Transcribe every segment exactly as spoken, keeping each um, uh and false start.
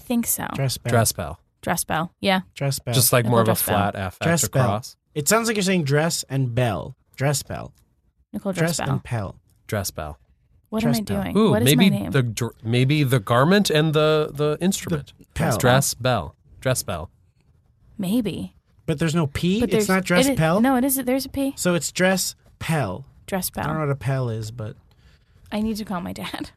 think so. Dress bell. Dress bell. Dress bell. Yeah. Dress bell. Just like Nicole more of a Dress Bell. flat F Dress after bell. cross. It sounds like you're saying dress and bell. Dress bell. Nicole Dress, Dress bell. and pell. Dress bell. What Dress am I bell. doing? Ooh, what is maybe my name? the dr- maybe the garment and the the instrument. Pell. Dress bell. Dress bell. Maybe. But there's no P? But It's there's- not dress it is- pell? No, it is. There's a P. So it's dress pell. Dress I don't know bell. what a pell is, but... I need to call my dad.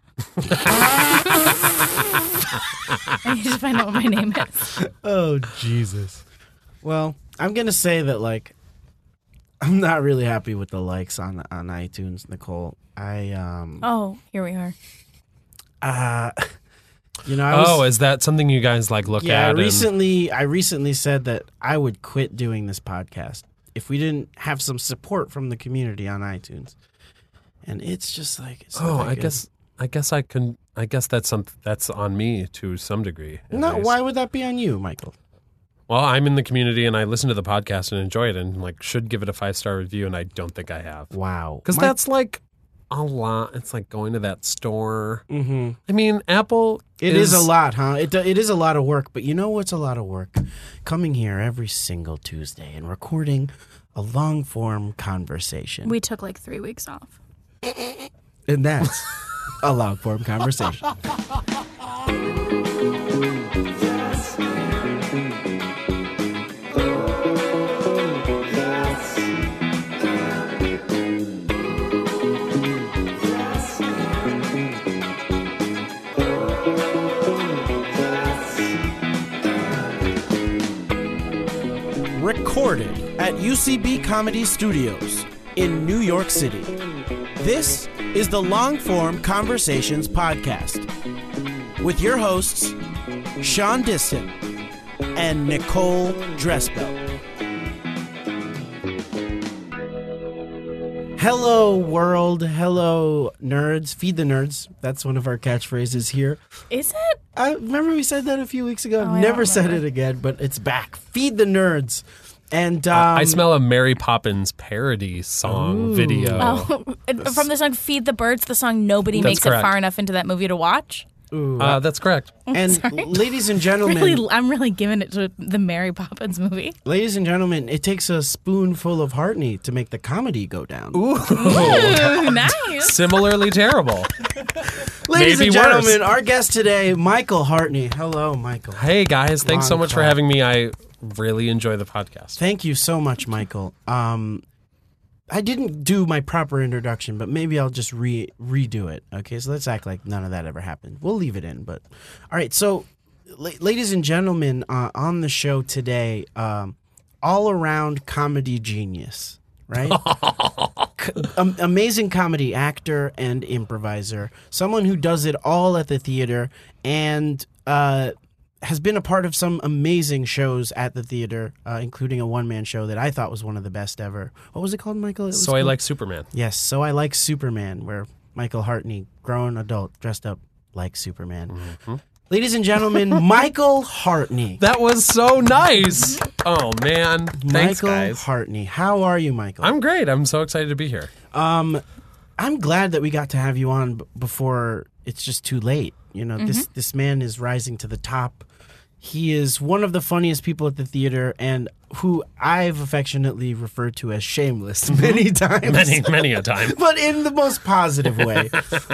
I need to find out what my name is. Oh, Jesus. Well, I'm going to say that, like, I'm not really happy with the likes on on iTunes, Nicole. I, um... Oh, here we are. Uh, you know, I was... Oh, is that something you guys like look yeah, at? and- recently, I recently said that I would quit doing this podcast if we didn't have some support from the community on iTunes. And it's just like... It's not Oh, that I good. guess I guess I can. I guess that's some. That's on me to some degree. at No, least. why would that be on you, Michael? Well, I'm in the community and I listen to the podcast and enjoy it and like should give it a five star review and I don't think I have Wow. because My- that's like a lot. It's like going to that store. Mhm. I mean, Apple. It is, a lot, huh? It do- it is a lot of work, but you know what's a lot of work? Coming here every single Tuesday and recording a long form conversation. We took like three weeks off. and that's a long form conversation. Recorded at U C B Comedy Studios in New York City. This is the Longform Conversations podcast with your hosts, Sean Diston and Nicole Dressbell. Hello, world. Hello, nerds. Feed the nerds. That's one of our catchphrases here. Is it? I remember we said that a few weeks ago. Oh, I've I never don't said remember. it again, but it's back. Feed the nerds. And um, I smell a Mary Poppins parody song Ooh. video. Oh, from the song "Feed the Birds," the song nobody That's makes correct. it far enough into that movie to watch. ooh, Uh, that's correct. and sorry. ladies and gentlemen, Really, I'm really giving it to the Mary Poppins movie. ladies and gentlemen, it takes a spoonful of Hartney to make the comedy go down. Ooh, nice. Similarly terrible. Ladies maybe and worse. gentlemen, our guest today, Michael Hartney. Hello, Michael. Hey guys, thanks so Long much for clap. having me. I really enjoy the podcast. Thank you so much, Michael. Um, I didn't do my proper introduction, but maybe I'll just re redo it. Okay, so let's act like none of that ever happened. We'll leave it in, but all right. So, la- ladies and gentlemen, uh, on the show today, um, all around comedy genius, right? C- am- amazing comedy actor and improviser, someone who does it all at the theater and uh, has been a part of some amazing shows at the theater, uh, including a one-man show that I thought was one of the best ever. What was it called, Michael? It was So I called- like Superman. Yes, So I Like Superman, where Michael Hartney, grown adult, dressed up like Superman. Mm-hmm. Ladies and gentlemen, Michael Hartney. That was so nice. Oh man, thanks Michael guys. Hartney. How are you, Michael? I'm great. I'm so excited to be here. Um, I'm glad that we got to have you on b- before it's just too late. You know, this this man is rising to the top. He is one of the funniest people at the theater, and who I've affectionately referred to as shameless many times, Many, many a time. but in the most positive way.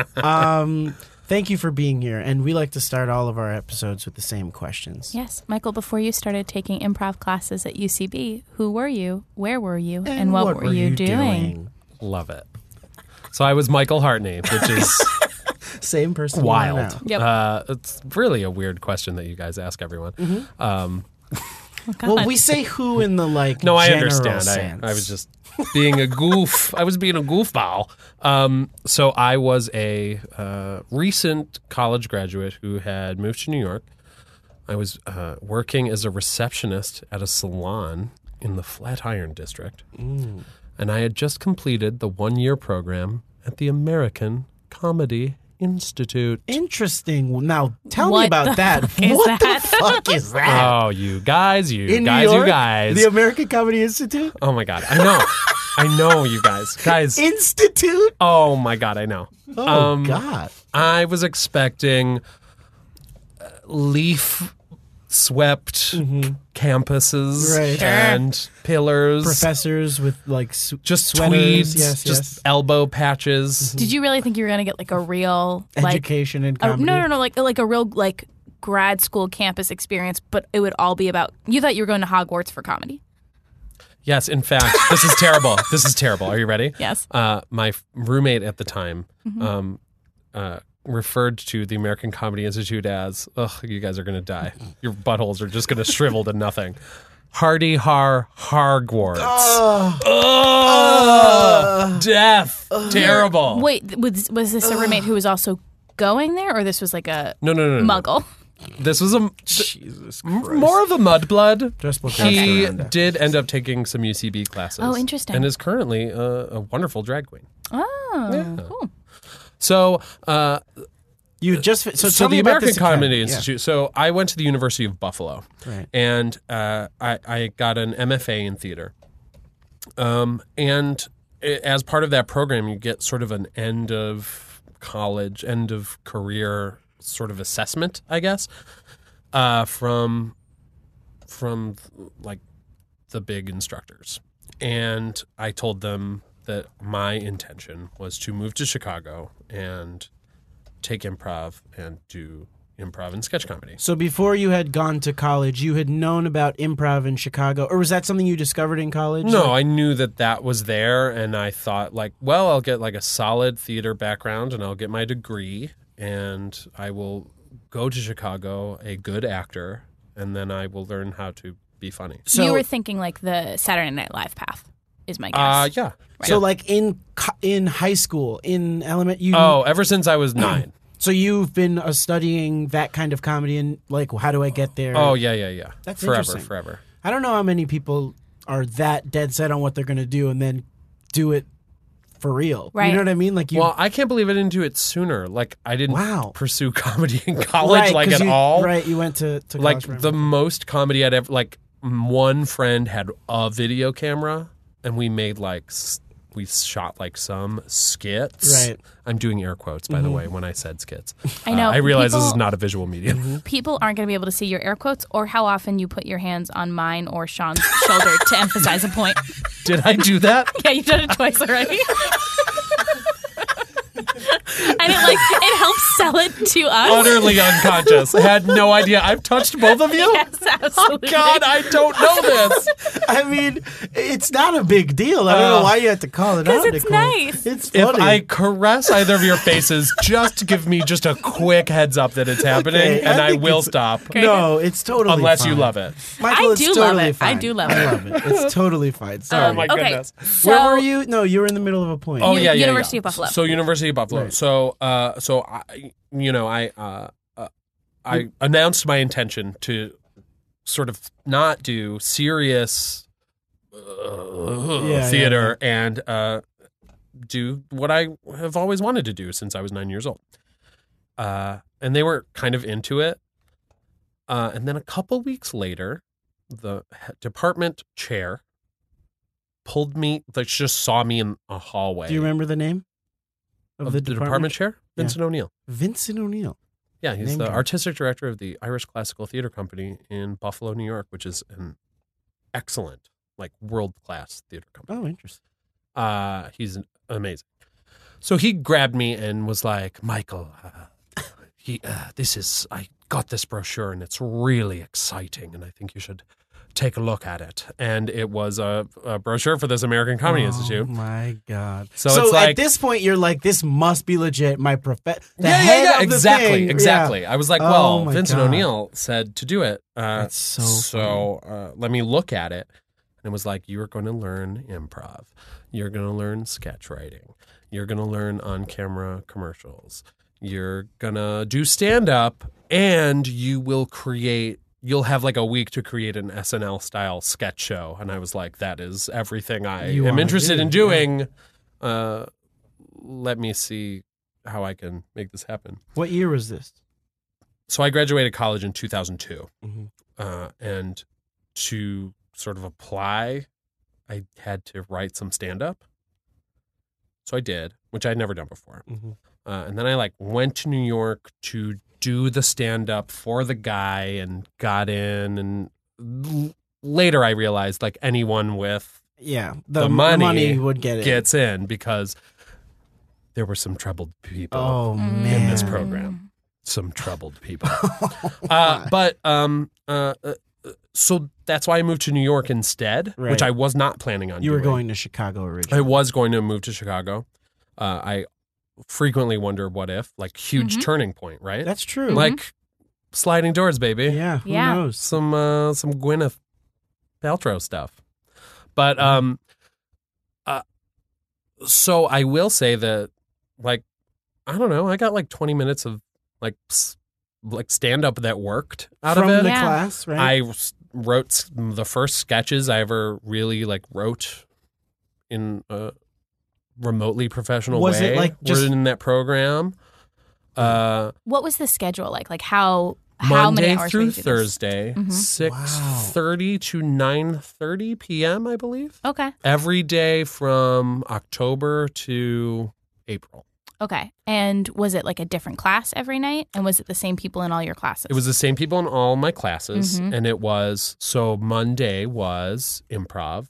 um, thank you for being here, and we like to start all of our episodes with the same questions. Yes, Michael, before you started taking improv classes at U C B, who were you? Where were you? And, what, were you doing? Love it. So I was Michael Hartney, which is Same person. you are wild. now. Yep. Uh, it's really a weird question that you guys ask everyone. Mm-hmm. Um, Well, we say who in the like. no, I general understand. sense. I, I was just being a goof. I was being a goofball. Um, so I was a uh, recent college graduate who had moved to New York. I was uh, working as a receptionist at a salon in the Flatiron District. Mm. And I had just completed the one-year program at the American Comedy Institute. Interesting. Now, tell me What about the that. fuck is what that? the fuck is that? Oh, you guys, you In guys, New York, you guys. the American Comedy Institute. Oh my God, I know. I know, you guys. Guys, Institute. oh my God, I know. Oh Um, God. I was expecting leaf swept Mm-hmm. campuses Right. Sure. and pillars. Professors with like su- Just sweaters. tweeds, Yes, just yes. elbow patches. Did you really think you were going to get like a real like Education and a, comedy. no no no like like a real like grad school campus experience, but it would all be about you thought you were going to Hogwarts for comedy? Yes, in fact, this is terrible. This is terrible. Are you ready? Yes. Uh, my f- roommate at the time um, uh, referred to the American Comedy Institute as, ugh, you guys are going to die. Your buttholes are just going to shrivel to nothing. Hardy Har Hargwarts. Oh. Ugh. Death. Terrible. Wait, was was this a roommate who was also going there, or this was like a No, no, no, no. muggle? This was a Jesus m- Christ. more of a mudblood. Just look He around. did end up taking some U C B classes. Oh, interesting. And is currently a, a wonderful drag queen. Oh, Yeah. cool. So, uh, You just fi- so, so tell the me about American this Comedy academy. Institute. So I went to the University of Buffalo, Right. and uh, I, I got an M F A in theater. Um, and i- as part of that program, you get sort of an end of college, end of career sort of assessment, I guess, uh, from from like the big instructors. And I told them that my intention was to move to Chicago and take improv and do improv and sketch comedy. So before you had gone to college, you had known about improv in Chicago, or was that something you discovered in college? No, Like- I knew that that was there, and I thought, like, well, I'll get like a solid theater background, and I'll get my degree, and I will go to Chicago, a good actor, and then I will learn how to be funny. So you were thinking like the Saturday Night Live path, is my guess. Uh, yeah. so like in co- in high school, in element, you Oh, ever since I was nine. so you've been uh, studying that kind of comedy, and like, how do I get there? Oh, yeah, yeah, yeah. That's forever, interesting. forever. I don't know how many people are that dead set on what they're going to do and then do it for real. Right. You know what I mean? Like you. Well, I can't believe I didn't do it sooner. Like, I didn't Wow. pursue comedy in college, right, like 'cause at you- all. Right. You went to, to Like, college for the improv. most comedy I'd ever, like, m- one friend had a video camera, and we made, like, s- we shot, like, some skits. Right. I'm doing air quotes, by the way, when I said skits. I know, Uh, I realize this is people- not a visual medium. People aren't going to be able to see your air quotes or how often you put your hands on mine or Sean's shoulder to emphasize a point. Did I do that? Yeah, you've done it twice already. And it like it helps sell it to us. Utterly unconscious. I had no idea. I've touched both of you? Yes, absolutely. God, I don't know this. I mean, it's not a big deal. I don't Uh, know why you had to call it out. 'Cause it's Nicole. nice. It's If funny. I caress either of your faces, just give me just a quick heads up that it's happening, Okay, I and I, think will it's- stop. no, it's totally Unless you fine. love it. Michael, I it's do love totally it. I Fine. do love I it. love it. It's totally fine. Sorry. Oh my Okay, goodness. so Where were you? No, you were in the middle of a point. Oh U- yeah, yeah, University yeah. of Buffalo. So University of Buffalo. Right. So, uh, so I, you know, I, uh, uh, I announced my intention to sort of not do serious uh, Yeah, theater and uh, do what I have always wanted to do since I was nine years old. Uh, and they were kind of into it. Uh, and then a couple weeks later, the he- department chair pulled me, like, just saw me in a hallway. Do you remember the name of, of the, the department, chair? Yeah. Vincent O'Neill. Vincent O'Neill. Yeah, he's Name the drop. artistic director of the Irish Classical Theater Company in Buffalo, New York, which is an excellent, like, world-class theater company. Oh, interesting. Uh, he's amazing. So he grabbed me and was like, Michael, uh, he, uh, this is, I got this brochure and it's really exciting and I think you should take a look at it. And it was a, a brochure for this American Comedy Oh Institute. my God. So So, it's like- at this point, you're like, this must be legit. My prof. The yeah, head yeah, yeah, of the exactly, thing. exactly. Yeah. I was like, Oh well, my Vincent God. O'Neill said to do it. Uh, That's so so uh, let me look at it. And it was like, you are going to learn improv. You're going to learn sketch writing. You're going to learn on-camera commercials. You're going to do stand-up, and you will create, you'll have like a week to create an S N L-style sketch show. And I was like, that is everything I You am wanna interested do, in yeah. doing. Uh, let me see how I can make this happen. What year was this? So I graduated college in two thousand two. Mhm. Uh, and to sort of apply, I had to write some stand-up. So I did, which I'd never done before. Mhm. Uh, and then I like went to New York to do the stand up for the guy and got in. And l- later I realized like anyone with Yeah, the, the the money, money would get it. gets in because there were some troubled people Oh Mm. man, in this program. Some troubled people. uh, but um, uh, uh, so that's why I moved to New York instead, Right. which I was not planning on You were doing. going to Chicago I originally. was going to move to Chicago. Uh, I frequently wonder what if, like huge Mhm. turning point, right? That's true. Like sliding doors, baby. yeah, who Yeah. knows? Some uh, some Gwyneth Paltrow stuff. But um, uh, so I will say that, like, I don't know, I got like twenty minutes of like s- like stand up that worked out From of it. the Yeah. class, right? I s- wrote s- the first sketches I ever really like wrote in a remotely professional Was way. it, like, were just- in that program? Uh, What was the schedule like? Like how how Monday many hours through were you do this? Thursday, Mhm. six thirty to nine thirty p.m. I believe. Okay. Every day from October to April. Okay. And was it like a different class every night? And was it the same people in all your classes? It was the same people in all my classes, Mhm. and it was so Monday was improv,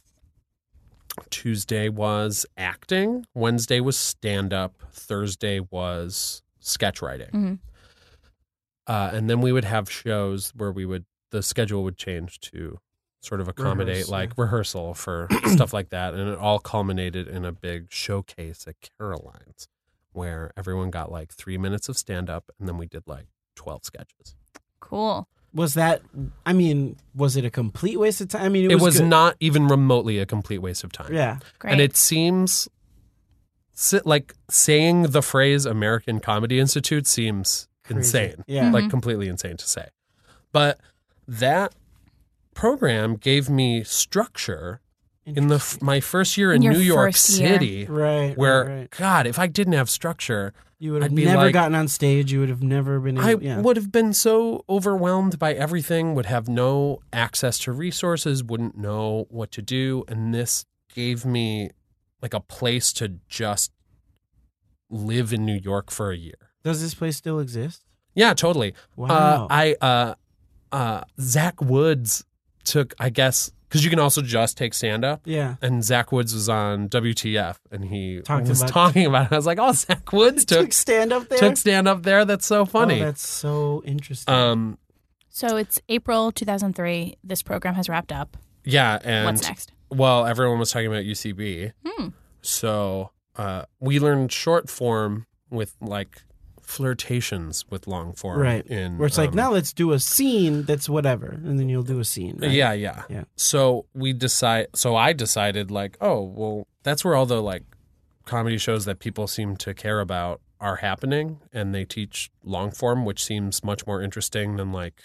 Tuesday was acting, Wednesday was stand up, Thursday was sketch writing. Mhm. Uh, and then we would have shows where we would the schedule would change to sort of accommodate Rehearse, like yeah. rehearsal for stuff like that, and it all culminated in a big showcase at Caroline's where everyone got like three minutes of stand up, and then we did like twelve sketches. Cool. Was that? I mean, was it a complete waste of time? I mean, it, It was good. not even remotely a complete waste of time. Yeah, Great. And it seems si- like saying the phrase American Comedy Institute seems Crazy. insane. Yeah, Mhm. Like completely insane to say. But that program gave me structure in the f- my first year in Your New York first year. City, right. where right, right. God, if I didn't have structure, You would have I'd be never like- gotten on stage. You would have never been. Able, I yeah. would have been so overwhelmed by everything, would have no access to resources, wouldn't know what to do. And this gave me like a place to just live in New York for a year. Does this place still exist? Yeah, totally. Wow. Uh, I, uh, uh, Zach Woods took, I guess, because you can also just take stand up. yeah. And Zach Woods was on W T F and he Talked was about- talking about it. I was like, oh, Zach Woods took, Took stand up there. took stand up there. That's so funny. Oh, that's so interesting. um, So it's April two thousand three. This program has wrapped up. yeah. And What's next? well, everyone was talking about U C B. Hmm. So uh, we learned short form with like flirtations with long form. right. In, Where it's like, um, now let's do a scene that's whatever, and then you'll do a scene. Right? Yeah, yeah, Yeah. So we decide. So I decided, like, oh, well, that's where all the like comedy shows that people seem to care about are happening, and they teach long form, which seems much more interesting than like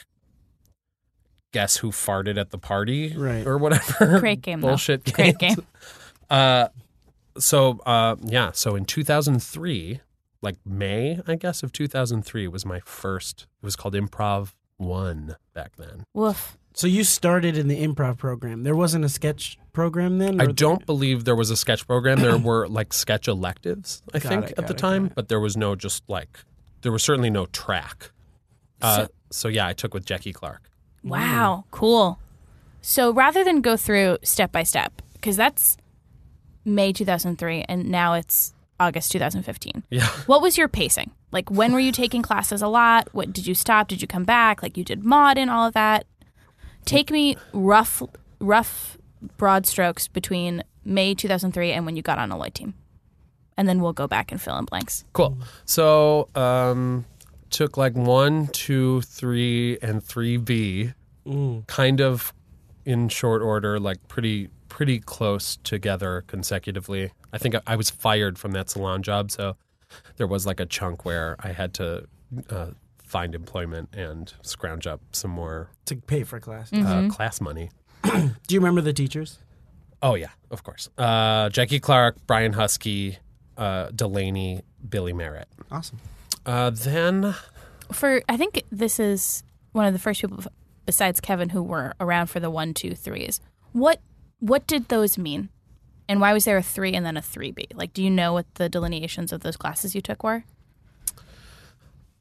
guess who farted at the party, Right. or whatever. Great game, though. bullshit Great games. game. Uh, so uh, yeah. So in two thousand three, like May, I guess of two thousand three was my first. It was called Improv One back then. Woof. So you started in the improv program. There wasn't a sketch program then? I or- don't believe there was a sketch program. There were like sketch electives, I Got think, it, at got the it, time, got it. but there was no just like, there was certainly no track. Uh, so, yeah, I took with Jackie Clark. Wow. Cool. So rather than go through step by step, because that's May two thousand three and now it's August two thousand fifteen. Yeah. What was your pacing? Like, when were you taking classes a lot? What did you stop? Did you come back? Like, you did mod and all of that. Take me rough, rough, broad strokes between May two thousand three and when you got on a Lloyd team, and then we'll go back and fill in blanks. Cool. So, um, took like one, two, three, and three B, Mm. kind of in short order, like pretty, pretty close together consecutively. I think I, I was fired from that salon job, so there was like a chunk where I had to uh, find employment and scrounge up some more To pay for class. uh, class money. Do you remember the teachers? Oh yeah, of course. Uh, Jackie Clark, Brian Husky, uh, Delaney, Billy Merritt. Awesome. Uh, then For I think this is one of the first people besides Kevin who were around for the one, two, threes. What what did those mean, and why was there a three and then a three B? Like, do you know what the delineations of those classes you took were?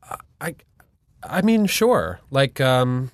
I, I mean, sure. Like, um,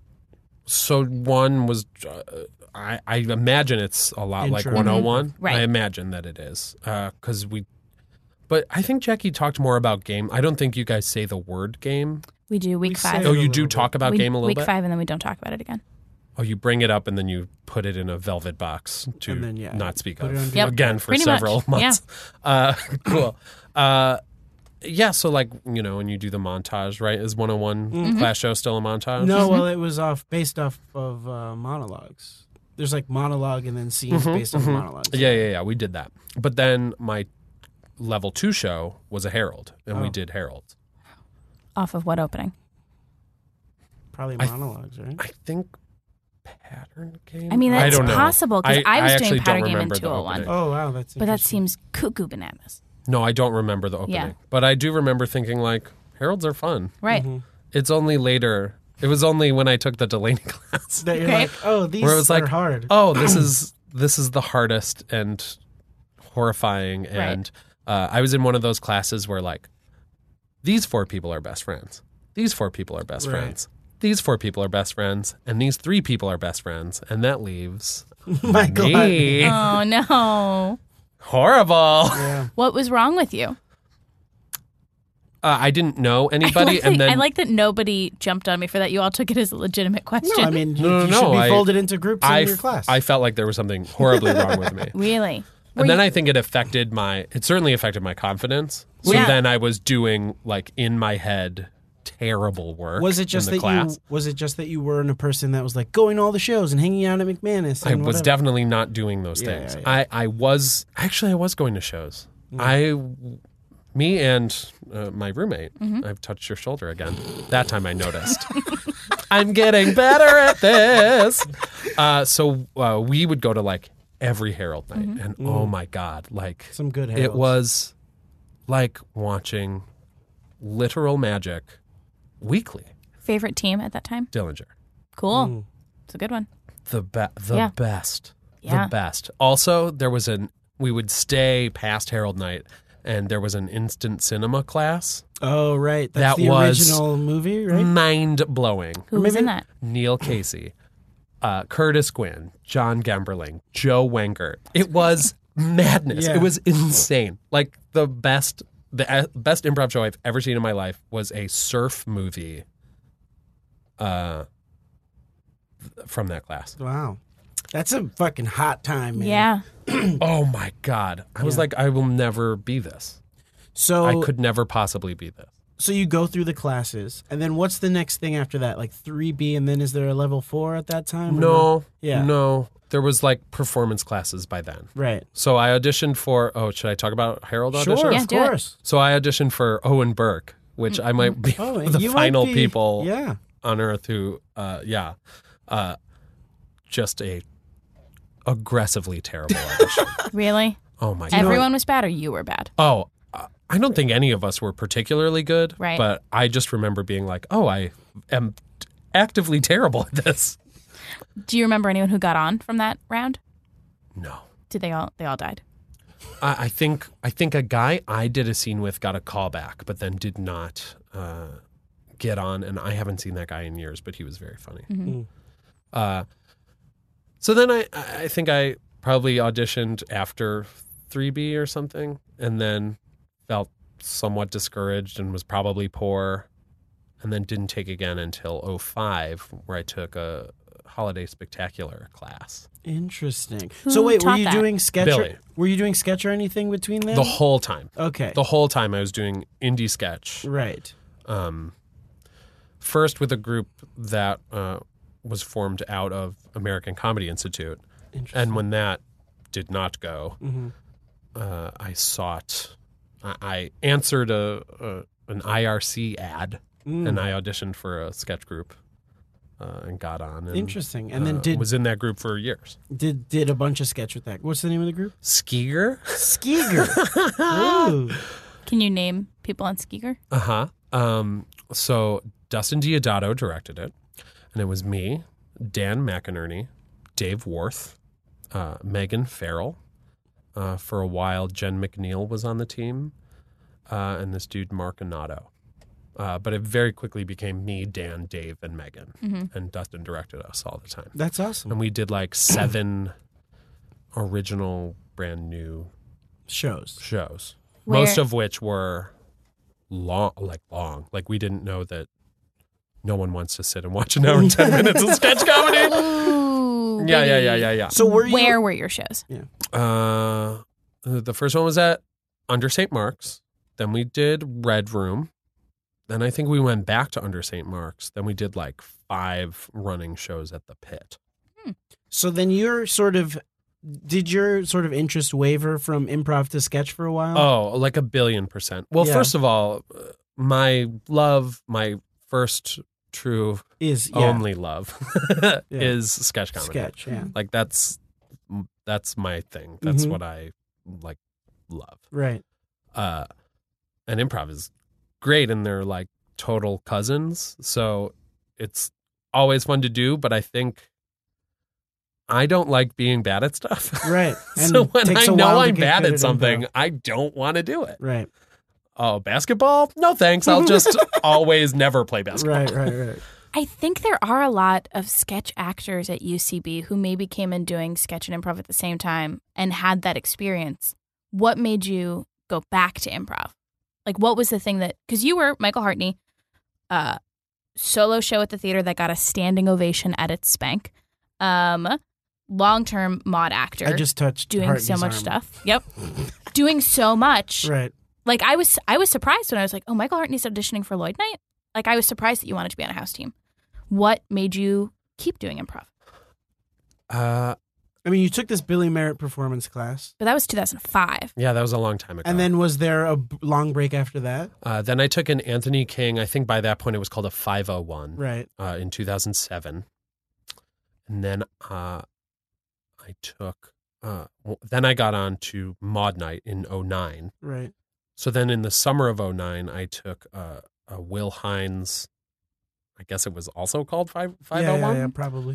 so one was, uh, I, I imagine it's a lot like Intro. one oh one. Mhm. Right. I imagine that it is. Because we, but I think Jackie talked more about game. I don't think you guys say the word game. We do week We say five. it Oh, a you little do bit. talk about we, game a little week bit? five, and then we don't talk about it again. Oh, you bring it up and then you put it in a velvet box to And then, yeah, not speak put it of on Yep. again for Pretty several much. months. Uh, cool. Uh, yeah, so like, you know, when you do the montage, right? Is one oh one Mm-hmm. class show still a montage? No, well, it was off based off of uh, monologues. There's like monologue and then scenes based on monologues. Mm-hmm. Yeah, yeah, yeah. We did that. But then my level two show was a Herald, and we Oh. did Herald. Off of what opening? Probably I- monologues, right? I think pattern game. I mean, I that's don't know. possible because I, was actually doing don't pattern game in remember the two oh one, opening. Oh wow, that's but that interesting. seems cuckoo bananas. No, I don't remember the opening. Yeah. But I do remember thinking like Heralds are fun. Right. Mm-hmm. It's only later. It was only when I took the Delaney class that you're Okay. like, oh, these where it was are like, hard. oh, this is this is the hardest and horrifying. And uh, I was in one of those classes where like these four people are best friends. These four people are best Right. friends. These four people are best friends, and these three people are best friends, and that leaves Michael. me. Oh no! Horrible. Yeah. What was wrong with you? Uh, I didn't know I anybody, like, and that, then I like that nobody jumped on me for that. You all took it as a legitimate question. No, I mean, you, No, no, you no, should be I- folded into groups I, in your class. I felt like there was something horribly wrong with me. really. Were And then you- I think it affected my, it certainly affected my confidence. So Yeah. then I was doing like in my head terrible work. was it just in the that class. you was it just that you weren't a person that was like going to all the shows and hanging out at McManus? I And was whatever? definitely not doing those Yeah, things. yeah, yeah. I, I was, actually I was going to shows. I, me and uh, my roommate, Mm-hmm. I've touched your shoulder again. That time I noticed. I'm getting better at this. Uh, so uh, we would go to like every Herald night. Mm-hmm. And oh my God, like Some good it Heralds. was like watching literal magic weekly. favorite team at that time? Dillinger. Cool. Mm. It's a good one. The be- the Yeah. best. Yeah. The best. Also, there was an we would stay past Herald night and there was an instant cinema class. Oh right, that's That the was- original movie, right? Mind blowing. Who was maybe- in that? Neil Casey, uh, Curtis Gwynn, John Gemberling, Joe Wenger. It was madness. Yeah. It was insane. Like the best the uh, best improv show I've ever seen in my life was a surf movie uh from that class. Wow, that's a fucking hot time, man. Yeah. Oh my God. I was Yeah. like, I will never be this. So I could never possibly be this. so you go through the classes, and then what's the next thing after that? Like three B, and then is there a level four at that time? or No. Yeah. No. There was like performance classes by then. Right. So I auditioned for, oh, should I talk about Herald auditions? Sure, Yeah, of do it. course. So I auditioned for Owen Burke, which I might be Oh, one of the you might final be- people Yeah. on earth who, uh, yeah, uh, just a aggressively terrible audition. Really? Oh my God. Everyone was bad or you were bad? Oh, uh, I don't think any of us were particularly good. Right. But I just remember being like, oh, I am actively terrible at this. Do you remember anyone who got on from that round? No. Did they all they all died? I, I think I think a guy I did a scene with got a call back, but then did not uh, get on. And I haven't seen that guy in years, but he was very funny. Mm. Uh, so then I, I think I probably auditioned after three B or something, and then felt somewhat discouraged and was probably poor, and then didn't take again until oh five, where I took a holiday spectacular class. Interesting. Who so wait, were taught you that? doing sketch? Billy. Or, were you doing sketch or anything between then? The whole time. Okay. The whole time I was doing indie sketch. right. Um, first with a group that uh, was formed out of American Comedy Institute. Interesting. And when that did not go, hmm uh, I sought, I, I answered a, a an I R C ad, Mm. and I auditioned for a sketch group, uh, and got on. And, Interesting. And then uh, did was in that group for years. did did a bunch of sketch with that. What's the name of the group? Skier, Skeeger. Ooh. Can you name people on Skeeger? uh huh. Um, so Dustin Diodato directed it, and it was me, Dan McInerney, Dave Worth, uh, Megan Farrell. Uh, for a while, Jen McNeil was on the team, uh, and this dude Mark Anato. Uh, but it very quickly became me, Dan, Dave, and Megan. Mhm. And Dustin directed us all the time. That's awesome. And we did like seven original, brand new Shows. shows, Where- most of which were long, like long. Like we didn't know that no one wants to sit and watch an hour and ten minutes of sketch comedy. Ooh, Yeah, yeah, baby. yeah, yeah, yeah. So were you? Where were your shows? Uh, the first one was at Under Saint Mark's. Then we did Red Room. Then I think we went back to Under Saint Mark's. Then we did like five running shows at the Pit. So then you're sort of. Did your sort of interest waver from improv to sketch for a while? Oh, like a billion percent. Well, Yeah. first of all, uh, my love, my first true Is yeah, only love is sketch comedy. sketch? Yeah, Like that's that's my thing. That's Mhm. what I like love. right. Uh, and improv is great, and they're like total cousins. So it's always fun to do. But I think I don't like being bad at stuff. Right. And So when takes I a know while to I'm get bad good at at something, improv. I don't want to do it. Right, Oh, basketball? No thanks. I'll just always never play basketball. right, right, right. I think there are a lot of sketch actors at U C B who maybe came in doing sketch and improv at the same time and had that experience. What made you go back to improv? Like, what was the thing that, because you were Michael Hartney, uh, solo show at the theater that got a standing ovation at its spank, um, long-term mod actor. I just touched doing Hartney's so much arm. stuff. Yep. Doing so much. Right. Like I was I was surprised when I was like, oh, Michael Hartney's auditioning for Lloyd Knight. Like I was surprised that you wanted to be on a house team. What made you keep doing improv? Uh, I mean, you took this Billy Merritt performance class, But that was two thousand five. yeah, that was a long time ago. and then was there a b- long break after that? uh, then I took an Anthony King. I think by that point it was called a five oh one Right. uh, in two thousand seven. And then uh, I took, uh, well, then I got on to Mod Night in oh nine. Right. So then in the summer of oh nine, I took uh, a Will Hines, I guess it was also called five, Yeah, yeah, 501. yeah, probably.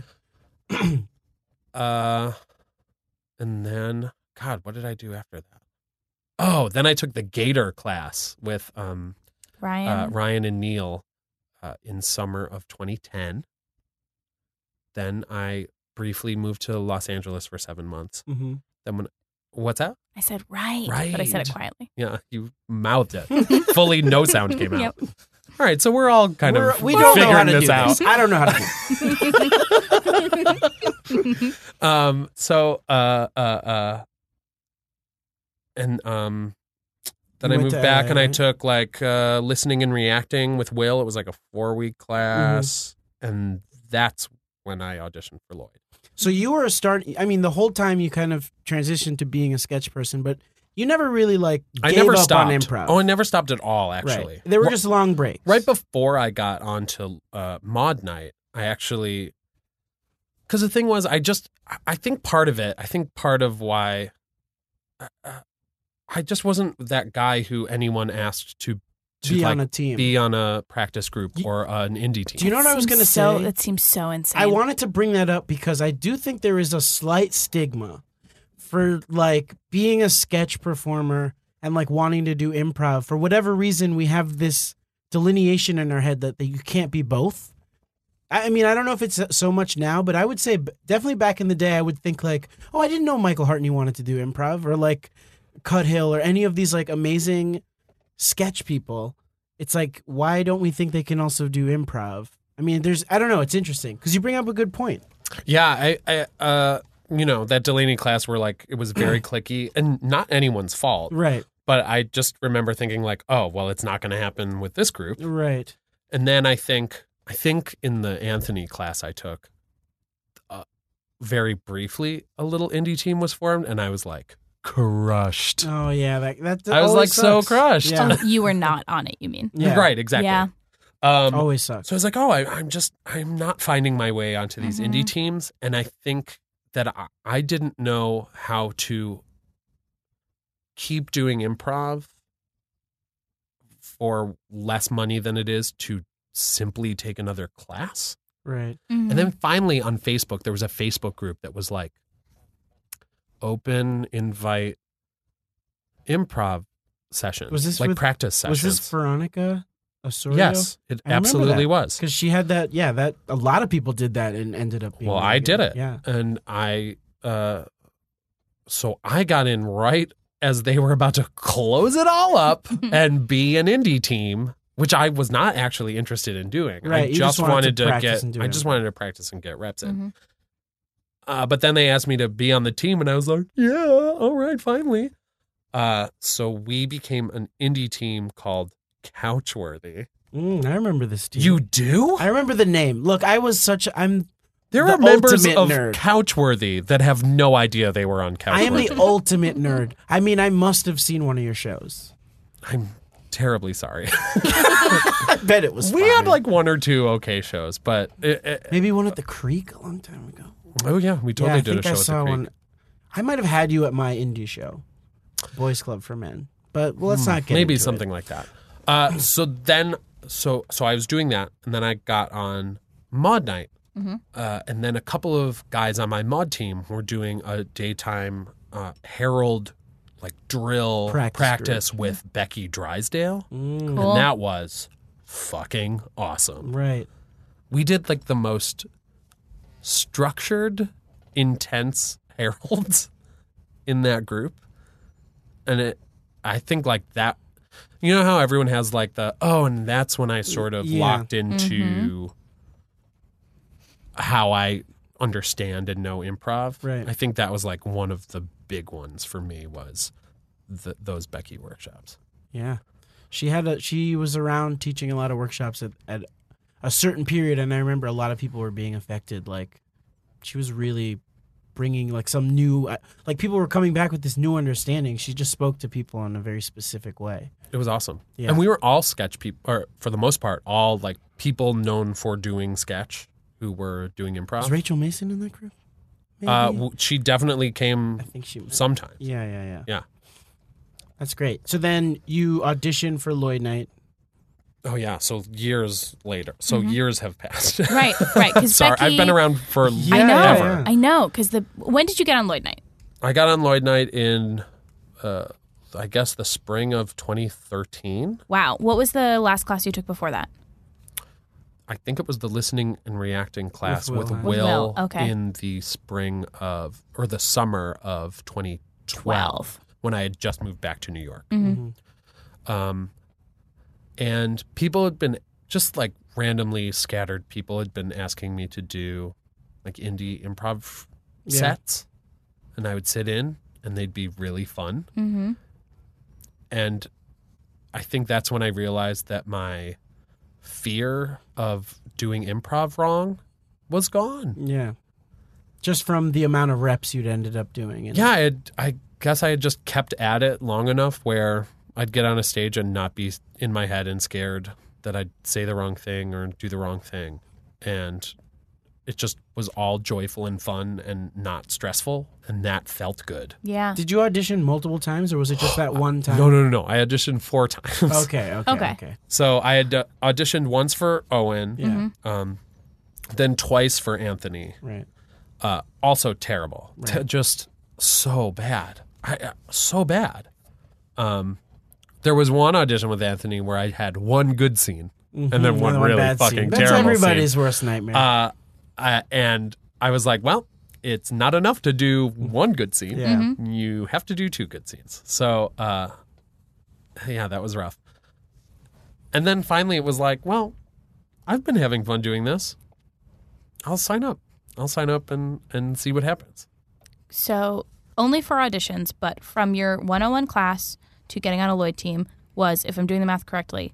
Uh, and then, God, what did I do after that? Oh, then I took the Gator class with um, Ryan. uh, Ryan and Neil uh, in summer of twenty ten. Then I briefly moved to Los Angeles for seven months. hmm Then when, what's that? I said right, but I said it Right. quietly. Yeah, you mouthed it. Fully, no sound came out. Yep. All right, so we're all kind We're, of we don't know how figuring to this do out. this. I don't know how to do this. Um. So, uh, uh, uh, and um, then You I went moved to back L A, and I right? took like uh, listening and reacting with Will. It was like a four week class, Mm-hmm. and that's when I auditioned for Lloyd. So you were a start. I mean, the whole time you kind of transitioned to being a sketch person, but you never really like I gave never up stopped. on improv. Oh, I never stopped at all. Actually, right. They were Well, just long breaks. right before I got onto uh, Mod Night. I actually, because the thing was, I just, I- I think part of it, I think part of why, uh, uh, I just wasn't that guy who anyone asked to to Be like on a team. be on a practice group You- or uh, an indie team. Do you know what I was Seems going to so, say? That seems so insane. I wanted to bring that up because I do think there is a slight stigma for like being a sketch performer and like wanting to do improv. For whatever reason, we have this delineation in our head that, that you can't be both. I I mean, I don't know if it's so much now, but I would say b- definitely back in the day, I would think like, oh, I didn't know Michael Hartney wanted to do improv, or like Cut Hill or any of these like amazing sketch people. It's like, why don't we think they can also do improv? I mean, there's, I don't know. It's interesting because you bring up a good point. Yeah, I, I, uh, you know, that Delaney class where like it was very clicky and not anyone's fault, Right, but I just remember thinking like, oh, well, it's not going to happen with this group. right. And then I think, I think in the Anthony class I took, uh, very briefly, a little indie team was formed, and I was like crushed. Oh yeah, that that, that I was, always like, so sucks. crushed. Yeah, Oh, you were not on it, you mean? yeah. Right, exactly. Yeah. Um, always sucks. So I was like, oh, I, I'm just, I'm not finding my way onto these Mhm. indie teams. And I think that I, I didn't know how to keep doing improv for less money than it is to simply take another class. Right. Mhm. And then finally on Facebook, there was a Facebook group that was like open invite improv sessions, Was this like with- practice Was sessions. this Veronica Osorio? Yes, it I remember absolutely that. was. Because she had that, yeah, that a lot of people did that and ended up being Well, really I did good. it. Yeah. And I, uh, so I got in right as they were about to close it all up and be an indie team, which I was not actually interested in doing. Right, I you just just wanted wanted to to, practice get, and do I just it. wanted to practice and get reps in. Mhm. Uh, but then they asked me to be on the team, and I was like, yeah, all right, finally. Uh, so we became an indie team called Couchworthy. Mm, I remember this team. You do? I remember the name. Look, I was such. I'm. There the are members ultimate of nerd. Couchworthy that have no idea they were on Couchworthy. I am the ultimate nerd. I mean, I must have seen one of your shows. I'm terribly sorry. I bet it was. We fine. had like one or two okay shows, but it, it, maybe one at the Creek a long time ago. oh yeah, we totally yeah, I did think a show I at saw the Creek. one. I might have had you at my indie show, Boys Club for Men. But well, let's not get Maybe into something it. like that. Uh, so then, so so I was doing that, and then I got on Mod Night, uh, and then a couple of guys on my mod team were doing a daytime uh, Herald like drill Practice practice, with Becky Drysdale, Mm, Cool. and that was fucking awesome. right. We did like the most structured, intense heralds in that group. And it, I think like that, you know how everyone has like the, oh, and that's when I sort of Yeah. locked into how I understand and know improv. Right. I think that was like one of the big ones for me was the, those Becky workshops. Yeah, she had a. She was around teaching a lot of workshops at, at a certain period, and I remember a lot of people were being affected. Like, she was really bringing like some new, like people were coming back with this new understanding. She just spoke to people in a very specific way. It was awesome. Yeah. And we were all sketch people, or for the most part, all like people known for doing sketch who were doing improv. Was Rachel Mason in that group? Maybe? Uh, w- she definitely came I think she. sometimes. Yeah, yeah, yeah. Yeah. That's great. So then you auditioned for Lloyd Knight. Oh yeah. So years later. So years have passed. Right, right. Because Sorry, Becky, I've been around for Yeah, I know, ever. yeah. I know. Because the when did you get on Lloyd Knight? I got on Lloyd Knight in, uh, I guess, the spring of twenty thirteen. Wow. What was the last class you took before that? I think it was the listening and reacting class With with Will, Will, huh? With Will, okay. in the spring of, or the summer of twenty twelve, when I had just moved back to New York. Mm-hmm. Um, and people had been just like randomly scattered people had been asking me to do like indie improv Yeah. sets, and I would sit in and they'd be really fun. Mm-hmm. And I think that's when I realized that my fear of doing improv wrong was gone. Yeah. Just from the amount of reps you'd ended up doing. And Yeah, I, had, I guess I had just kept at it long enough where I'd get on a stage and not be in my head and scared that I'd say the wrong thing or do the wrong thing. And it just was all joyful and fun and not stressful, and that felt good. Yeah. Did you audition multiple times, or was it just that one time? No, no, no, no. I auditioned four times. Okay, okay, Okay. okay. So I had uh, auditioned once for Owen, Yeah, Mm-hmm. um, then twice for Anthony. right. Uh, also terrible. T- Right. just so bad. I, uh, so bad. Um, there was one audition with Anthony where I had one good scene and then Mhm, one another really bad fucking scene. That's terrible everybody's scene. worst nightmare. Uh, I, and I was like, well, it's not enough to do one good scene. Yeah. Mm-hmm. You have to do two good scenes. So, uh, yeah, that was rough. And then finally it was like, well, I've been having fun doing this. I'll sign up. I'll sign up and, and see what happens. So only for auditions, but from your one oh one class to getting on a Lloyd team was, if I'm doing the math correctly,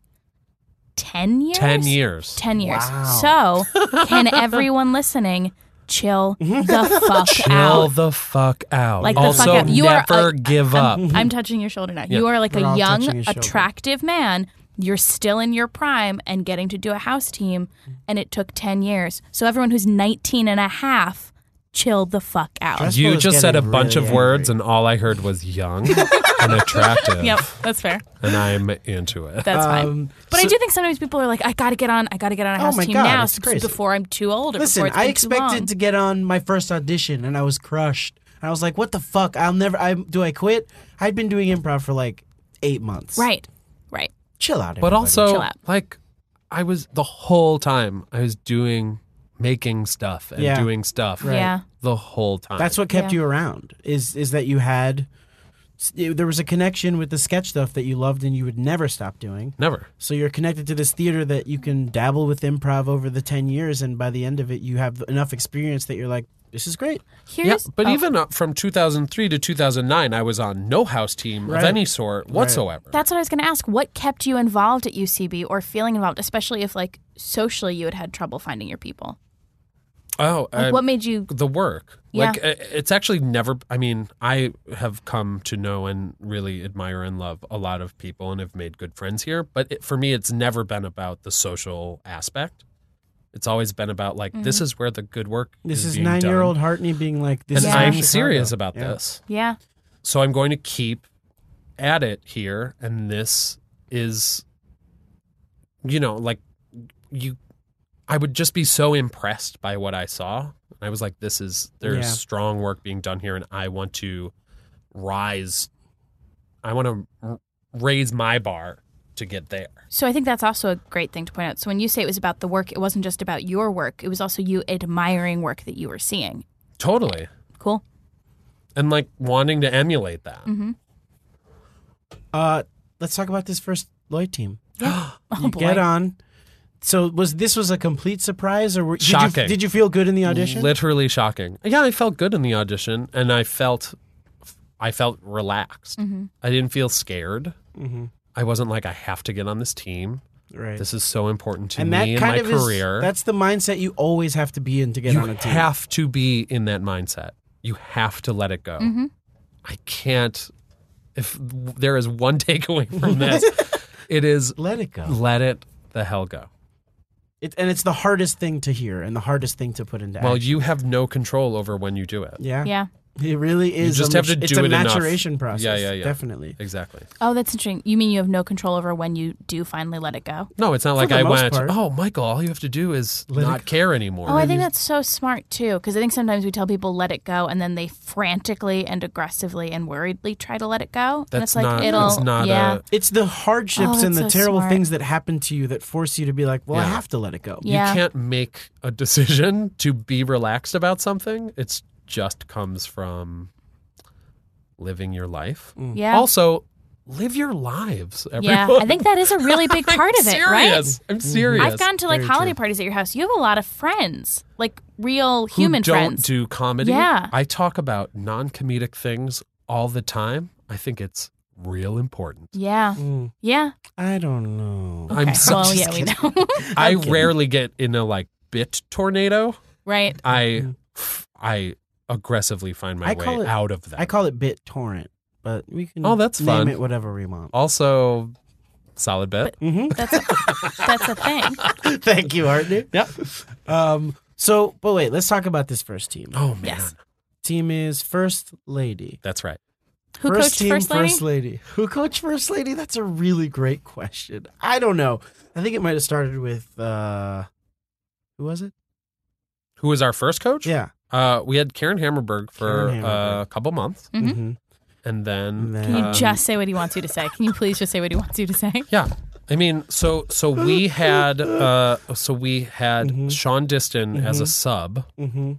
ten years? Ten years. ten years. Wow. So can everyone listening chill the fuck Chill out? the fuck out. Like the also, fuck out. You are never a- give up. I'm, I'm touching your shoulder now. Yeah. You are like We're a all young, touching his shoulder. attractive man. You're still in your prime and getting to do a house team, and it took ten years. So everyone who's nineteen and a half, chill the fuck out. Dress- You was just said a getting bunch really of words, angry. and all I heard was young and attractive. Yep, that's fair. And I'm into it. That's fine. Um, But I so- do think sometimes people are like, I got to get on, I got to get on a Oh house my team God, now it's crazy. before I'm too old or Listen, before it's I been too long. expected to get on my first audition, and I was crushed. And I was like, "What the fuck? I'll never. I do I quit?" I'd been doing improv for like eight months. Right, right. Chill out. But everybody. also, Chill out. like, I was the whole time I was doing, making stuff and Yeah. doing stuff. Right. Yeah. The whole time. That's what kept Yeah. you around. Is is that you had there was a connection with the sketch stuff that you loved and you would never stop doing. Never. So you're connected to this theater that you can dabble with improv over the ten years, and by the end of it, you have enough experience that you're like, this is great. Yeah, Here's but oh, even up from two thousand three to two thousand nine, I was on no house team Right. of any sort whatsoever. that's what I was going to ask. What kept you involved at U C B or feeling involved, especially if like socially you had had trouble finding your people? oh, Like uh, what made you? the work. Yeah. Like uh, it's actually never. I mean, I have come to know and really admire and love a lot of people and have made good friends here. But it, for me, it's never been about the social aspect. It's always been about like this is where the good work. This is is being nine-year-old done. Hartney being like, this and is Yeah. I'm Chicago. serious about Yeah. this. Yeah. So I'm going to keep at it here, and this is, you know, like you. I would just be so impressed by what I saw. I was like, this is, there's Yeah. strong work being done here, and I want to rise. I want to r- raise my bar to get there. So I think that's also a great thing to point out. So when you say it was about the work, it wasn't just about your work. It was also you admiring work that you were seeing. Totally. Cool. And like wanting to emulate that. Mm-hmm. Uh, let's talk about this first Lloyd team. Oh, You boy. get on. So was this was a complete surprise, or were, did you Shocking. did you feel good in the audition? Literally shocking. Yeah, I felt good in the audition, and I felt, I felt relaxed. Mm-hmm. I didn't feel scared. Mhm. I wasn't like, I have to get on this team. Right. This is so important to and me that in kind my of is- career. that's the mindset you always have to be in to get you on a team. have to be in that mindset. You have to let it go. Mm-hmm. I can't. If there is one takeaway from this, it is Let it go. let it the hell go. It, and it's the hardest thing to hear and the hardest thing to put into Well, action. you have no control over when you do it. Yeah. Yeah. It really is. just a have to mat- do It's a it enough. maturation process. Yeah, yeah, yeah. Definitely. Exactly. Oh, that's interesting. You mean you have no control over when you do finally let it go? No, it's not For like the I most went, part. oh, Michael, all you have to do is Let it not go. care anymore. Oh, I think that's so smart too, because I think sometimes we tell people let it go, and then they frantically and aggressively and worriedly try to let it go. and That's it's like not- it'll, that's not yeah, a- It's the hardships Oh, and the that's so terrible smart. things that happen to you that force you to be like, well, I Yeah. have to let it go. Yeah. You can't make a decision to be relaxed about something. It's just comes from living your life. yeah, Also, live your lives. yeah. Everyone. I think that is a really big part of I'm it, right? serious. I'm serious. I've gone to like Very holiday true. parties at your house. You have a lot of friends, like real Who human don't friends. do comedy. Yeah. I talk about non-comedic things all the time. I think it's real important. yeah, Mm, yeah. I don't know. I'm Okay. so well, just yeah, we kidding. know, I kidding. rarely get in a like bit tornado. right? I I aggressively find my I way call it- out of that. I call it BitTorrent, but we can Oh, that's name fun. it whatever we want. Also, solid bet. hmm That's a, that's a thing. Thank you, Artney. Yep. Um, so, but wait, let's talk about this first team. Oh man, Yes. Team is First Lady. that's right. Who first coached team, First Lady? First Lady. Who coached First Lady? That's a really great question. I don't know. I think it might have started with uh, who was it? Who was our first coach? Yeah. Uh, we had Karen Hammerberg for Karen uh, Hammerberg. a couple months, Mhm. Mm-hmm. and then, And then- Can you um, just say what he wants you to say? Can you please just say what he wants you to say? yeah. I mean, so so we had uh, so we had Mhm. Sean Diston as a Mhm. sub, Mm-hmm.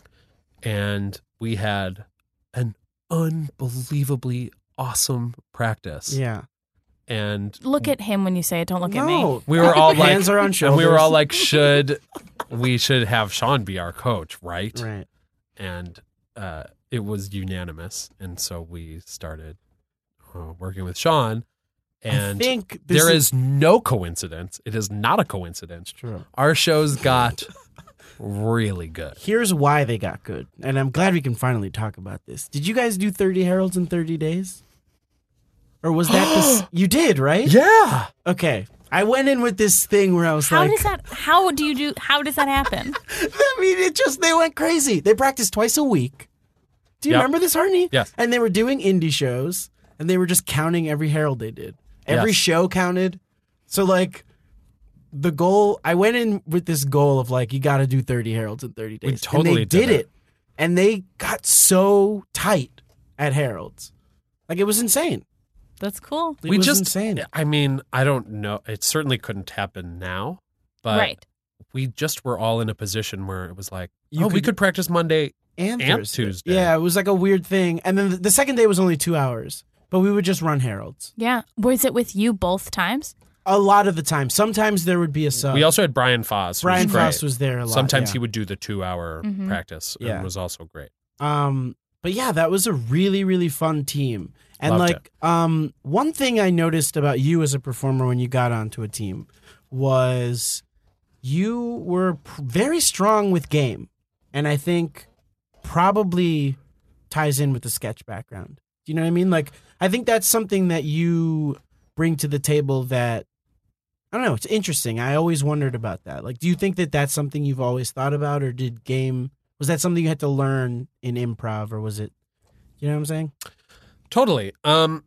and we had an unbelievably awesome practice. Yeah. And Look at him when you say it. Don't look at me. No. we were all like, Hands are on and shoulders. we were all like, should we should have Sean be our coach, right? right. And uh, it was unanimous, and so we started uh, working with Sean. And I think this there is no coincidence. It is not a coincidence. true. Our shows got really good. Here's why they got good, and I'm glad we can finally talk about this. Did you guys do thirty Heralds in thirty days? Or was that this? You did, right? Yeah. Okay. I went in with this thing where I was How like, does that? How do you do? How does that happen? I mean, it just, they went crazy. They practiced twice a week. Do you Yep. remember this, Harney? Yes. And they were doing indie shows, and they were just counting every Herald they did. Every Yes. show counted. So, like, the goal, I went in with this goal of, like, you got to do thirty Heralds in thirty days. totally and they did did it. it. And they got so tight at Heralds. Like, it was insane. That's cool. It we was just, insane. I mean, I don't know. It certainly couldn't happen now, but Right. we just were all in a position where it was like, You oh, we could- could practice Monday And, and Thursday. Tuesday. Yeah, it was like a weird thing. And then the, the second day was only two hours, but we would just run heralds Yeah. Was it with you both times? a lot of the time. Sometimes there would be a sub. We also had Brian Foss. who was Brian great. Frost was there a lot. Sometimes yeah. he would do the two-hour Mhm. practice, and Yeah. was also great. Um, but yeah, that was a really, really fun team. And Loved like, um, one thing I noticed about you as a performer when you got onto a team was you were pr- very strong with game, and I think probably ties in with the sketch background. Do you know what I mean? Like, I think that's something that you bring to the table that I don't know. It's interesting. I always wondered about that. Like, do you think that that's something you've always thought about, or did game was that something you had to learn in improv, or was it? You know what I'm saying? Totally. Um,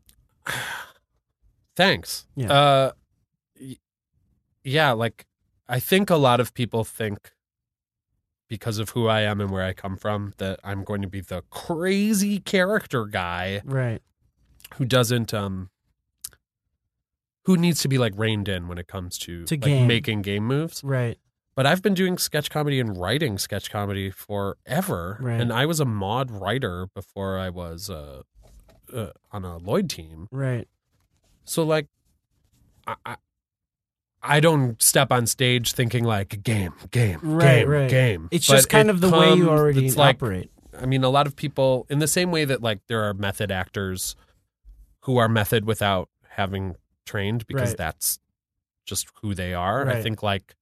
thanks. Yeah. Uh, y- yeah, like, I think a lot of people think because of who I am and where I come from that I'm going to be the crazy character guy Right. who doesn't, um, who needs to be like reined in when it comes to, To like, game. making game moves. Right. But I've been doing sketch comedy and writing sketch comedy forever. Right. And I was a mod writer before I was uh, uh, on a Lloyd team. Right. So, like, I, I, I don't step on stage thinking, like, game, game, Right, game, right. game. It's But just kind it of the way you comes- already it's like, operate. I mean, a lot of people, in the same way that, like, there are method actors who are method without having trained because Right. that's just who they are. I Right. think, like,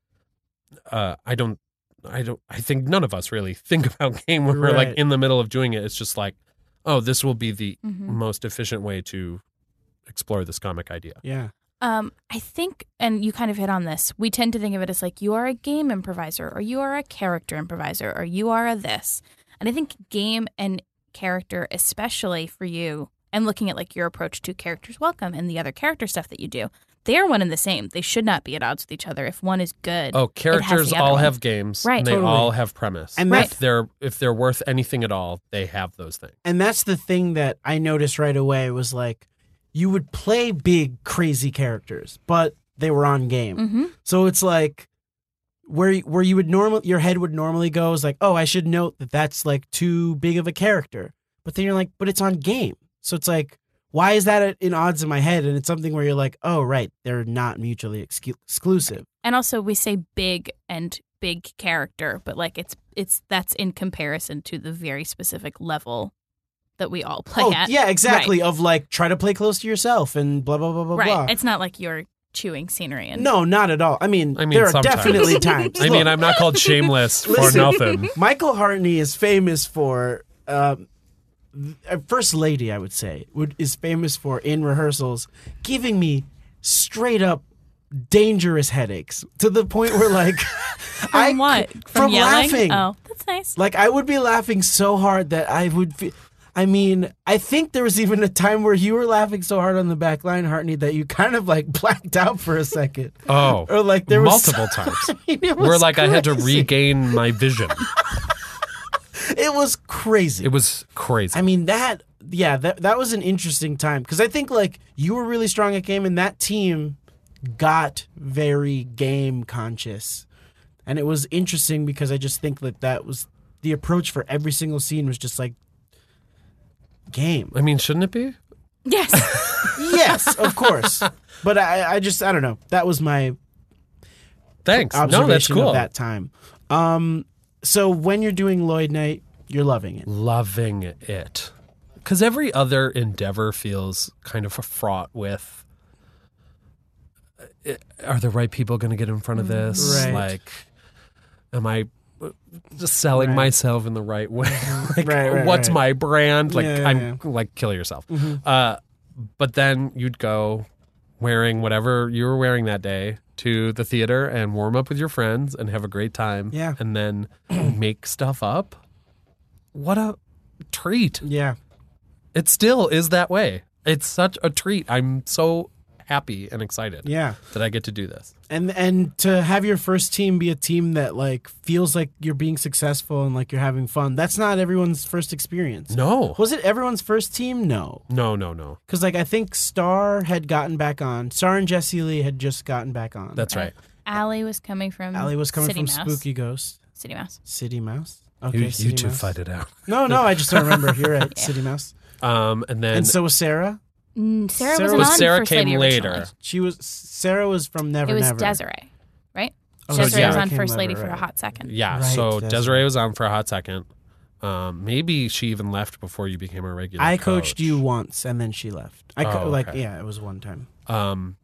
uh, I don't, I don't, I think none of us really think about game when we're like Right. in the middle of doing it. It's just like, oh, this will be the Mhm. most efficient way to explore this comic idea. Yeah. Um, I think, and you kind of hit on this, we tend to think of it as like you are a game improviser, or you are a character improviser, or you are a this. And I think game and character, especially for you, and looking at like your approach to Characters Welcome and the other character stuff that you do, they are one and the same. They should not be at odds with each other. If one is good, Oh, characters the other all one. have games, Right. and they Totally. all have premise. And Right. that's if they're if they're worth anything at all, they have those things. and that's the thing that I noticed right away was like you would play big crazy characters, but they were on game. hmm So it's like where where you would normal your head would normally go is like, oh, I should note that that's like too big of a character. But then you're like, but it's on game. So it's like, why is that in odds in my head? And it's something where you're like, oh, right, they're not mutually excu- exclusive. And also, we say big and big character, but like it's it's that's in comparison to the very specific level that we all play oh, at. yeah, exactly. Of like, try to play close to yourself and blah blah blah blah Right. blah. It's not like you're chewing scenery and No, not at all. I mean, I mean, there are sometimes. definitely times. I mean, Look, I'm not called shameless for Listen. nothing. Michael Hartney is famous for, um, th- First Lady, I would say, would is famous for in rehearsals giving me straight up dangerous headaches to the point where like from I what? c- From, yelling? laughing. Oh, that's nice. Like I would be laughing so hard that I would feel. I mean, I think there was even a time where you were laughing so hard on the back line, Hartney, that you kind of like blacked out for a second. Oh, Or like there was multiple times. I mean, it was Where like I had to crazy. regain my vision. It was crazy. It was crazy. I mean that yeah, that that was an interesting time because I think like you were really strong at game and that team got very game conscious. And it was interesting because I just think that that was the approach for every single scene was just like game. I mean, shouldn't it be? Yes. Yes, of course. But I I just I don't know. That was my Thanks. observation No, that's cool. of that time. Um so when you're doing Lloyd Night, you're loving it. Loving it. Because every other endeavor feels kind of fraught with uh, are the right people going to get in front of this? Right. Like, am I uh, just selling Right. myself in the right way? like, Right, right, what's right. my brand? Like, Yeah, yeah, I'm yeah. like, kill yourself. Mhm. Uh, but then you'd go wearing whatever you were wearing that day to the theater and warm up with your friends and have a great time. Yeah. And then make stuff up. What a treat. Yeah. It still is that way. It's such a treat. I'm so happy and excited Yeah. that I get to do this. And and to have your first team be a team that like feels like you're being successful and like you're having fun. That's not everyone's first experience. No. Was it everyone's first team? No. No, no, no. Because like I think Star had gotten back on. Star and Jesse Lee had just gotten back on. That's right. Allie was coming from Allie was coming City from Mouse. Spooky Ghost. City Mouse. City Mouse. Okay, You, City you two Mouse. fight it out. No, no, I just don't remember. You're right. Yeah. City Mouse. Um, and then And so was Sarah. Mm, Sarah, Sarah wasn't was- on Sarah First came Lady later. originally. She was Sarah was from Never It was Never. Desiree, right? Oh, Desiree yeah. was on Came First later, Lady for a right. hot second. yeah, Right, so Desiree. Desiree was on for a hot second. Um, maybe she even left before you became a regular. I coach. coached you once and then she left. I co- Oh, like okay. yeah, it was one time. Um,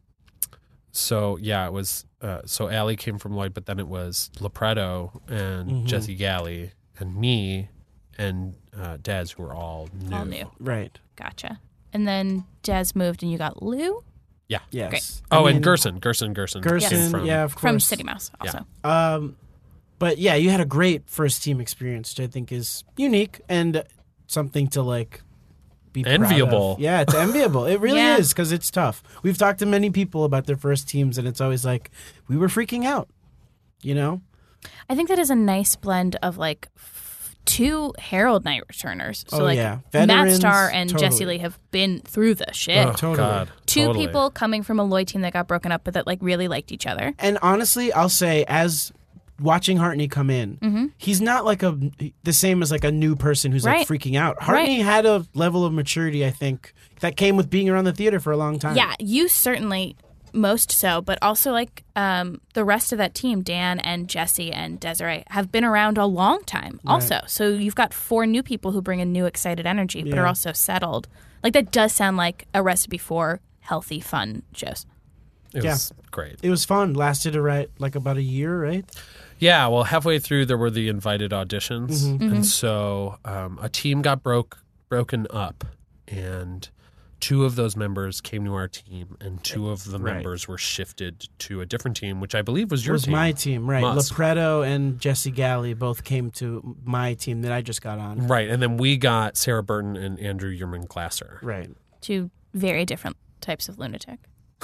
so yeah, it was. Uh, so Allie came from Lloyd, but then it was Lopreto and Mhm. Jesse Galley and me and uh, Des, who were all new. All new. Right. Gotcha. And then Des moved and you got Lou Yes. Great. Oh, I and mean, Gerson, Gerson, Gerson, Gerson, came from, yeah, of course. from City Mouse also. Um, but yeah, you had a great first team experience, which I think is unique and something to like be proud of. Enviable. Yeah, it's enviable. It really Yeah. is because it's tough. We've talked to many people about their first teams, and it's always like we were freaking out. You know? I think that is a nice blend of like f- two Herald Night returners. So Oh, like yeah. Matt Veterans, Starr and totally. Jesse Lee have been through the shit. Oh, Totally. God. Two Totally. people coming from a Lloyd team that got broken up, but that like really liked each other. And honestly, I'll say as watching Hartney come in, Mm-hmm. he's not like a the same as like a new person who's Right. like freaking out. Hartney had a level of maturity, I think, that came with being around the theater for a long time. Yeah, you certainly most so, but also like um, the rest of that team, Dan and Jesse and Desiree, have been around a long time also. So you've got four new people who bring a new excited energy, but Yeah. are also settled. Like that does sound like a recipe for healthy, fun shows. It Yeah. was great. It was fun. Lasted a right like about a year, right? Yeah, well, halfway through there were the invited auditions, Mm-hmm. and so um, a team got broke broken up, and two of those members came to our team, and two of the Right. members were shifted to a different team, which I believe was It your was team. my team, right? Must. Lopreto and Jesse Galley both came to my team that I just got on. Right, and then we got Sarah Burton and Andrew Yerman Glasser. Right. Two very different types of lunatic.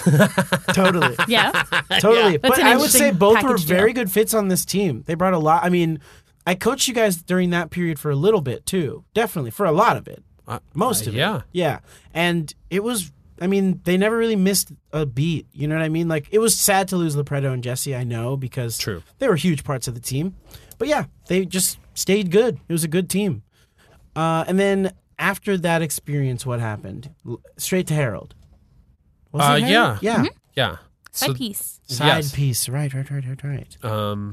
Totally. Yeah. Totally. That's But an I would say interesting both were package deal. very good fits on this team. They brought a lot. I mean, I coached you guys during that period for a little bit too. Definitely for a lot of it. Uh, Most uh, of yeah. it. Yeah. And it was, I mean, they never really missed a beat. You know what I mean? Like, it was sad to lose Lopreto and Jesse, I know, because True. they were huge parts of the team. But yeah, they just stayed good. It was a good team. Uh, and then after that experience, what happened? L- Straight to Harold. Was Uh, it Harold? yeah. Yeah. Yeah. Side So, piece. Side Yes. piece. Right, right, right, right, right. um,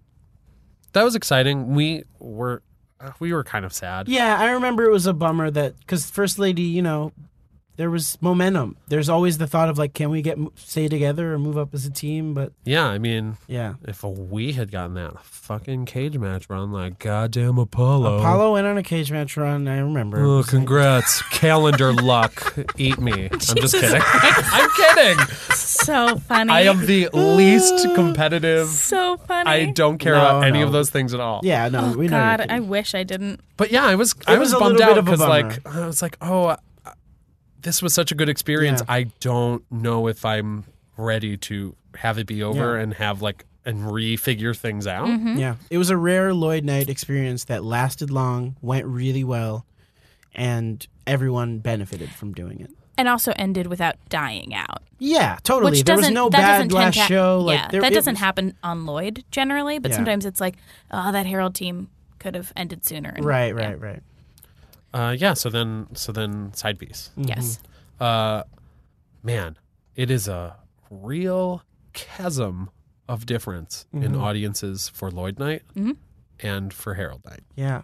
that was exciting. We were uh, we were kind of sad. Yeah, I remember it was a bummer that because First Lady, you know, there was momentum. There's always the thought of like, can we get stay together or move up as a team? But Yeah, I mean, yeah, if we had gotten that fucking cage match run, like goddamn Apollo. Apollo went on a cage match run. I remember. It Oh, was like- congrats. Calendar luck. Eat me. I'm just kidding. I'm kidding. So funny. I am the least competitive. so funny. I don't care No, about any no. of those things at all. yeah, no, Oh we know. God, you're I kidding. wish I didn't. But yeah, I was I was was, a bummed little bit out of a because bummer. like I was like, oh, uh, this was such a good experience. Yeah. I don't know if I'm ready to have it be over Yeah. and have like and refigure things out. Mm-hmm. Yeah, it was a rare Lloyd Night experience that lasted long, went really well, and everyone benefited from doing it. And also ended without dying out. Yeah, totally. Which there was doesn't no that bad doesn't tend last to, show. Like yeah, there, that it doesn't was- happen on Lloyd generally, but Yeah. sometimes it's like, oh, that Herald team could have ended sooner. And- Right, yeah. right, right. Uh, yeah. So then, so then, side piece. Yes. Uh, man, it is a real chasm of difference in Mm-hmm. audiences for Lloyd Night Mhm. and for Herald Night. Yeah.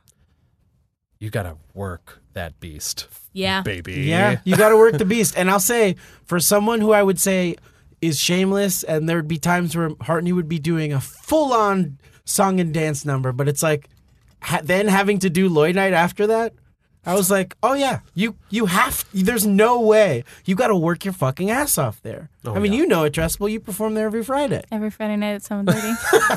You got to work that beast, Yeah. baby. Yeah, you got to work the beast. And I'll say, for someone who I would say is shameless, and there would be times where Hartney would be doing a full-on song and dance number, but it's like, ha- then having to do Lloyd Night after that, I was like, oh yeah, you you have, there's no way. You got to work your fucking ass off there. Oh, I mean, yeah. you know it, Dressable. You perform there every Friday. Every Friday night at seven thirty.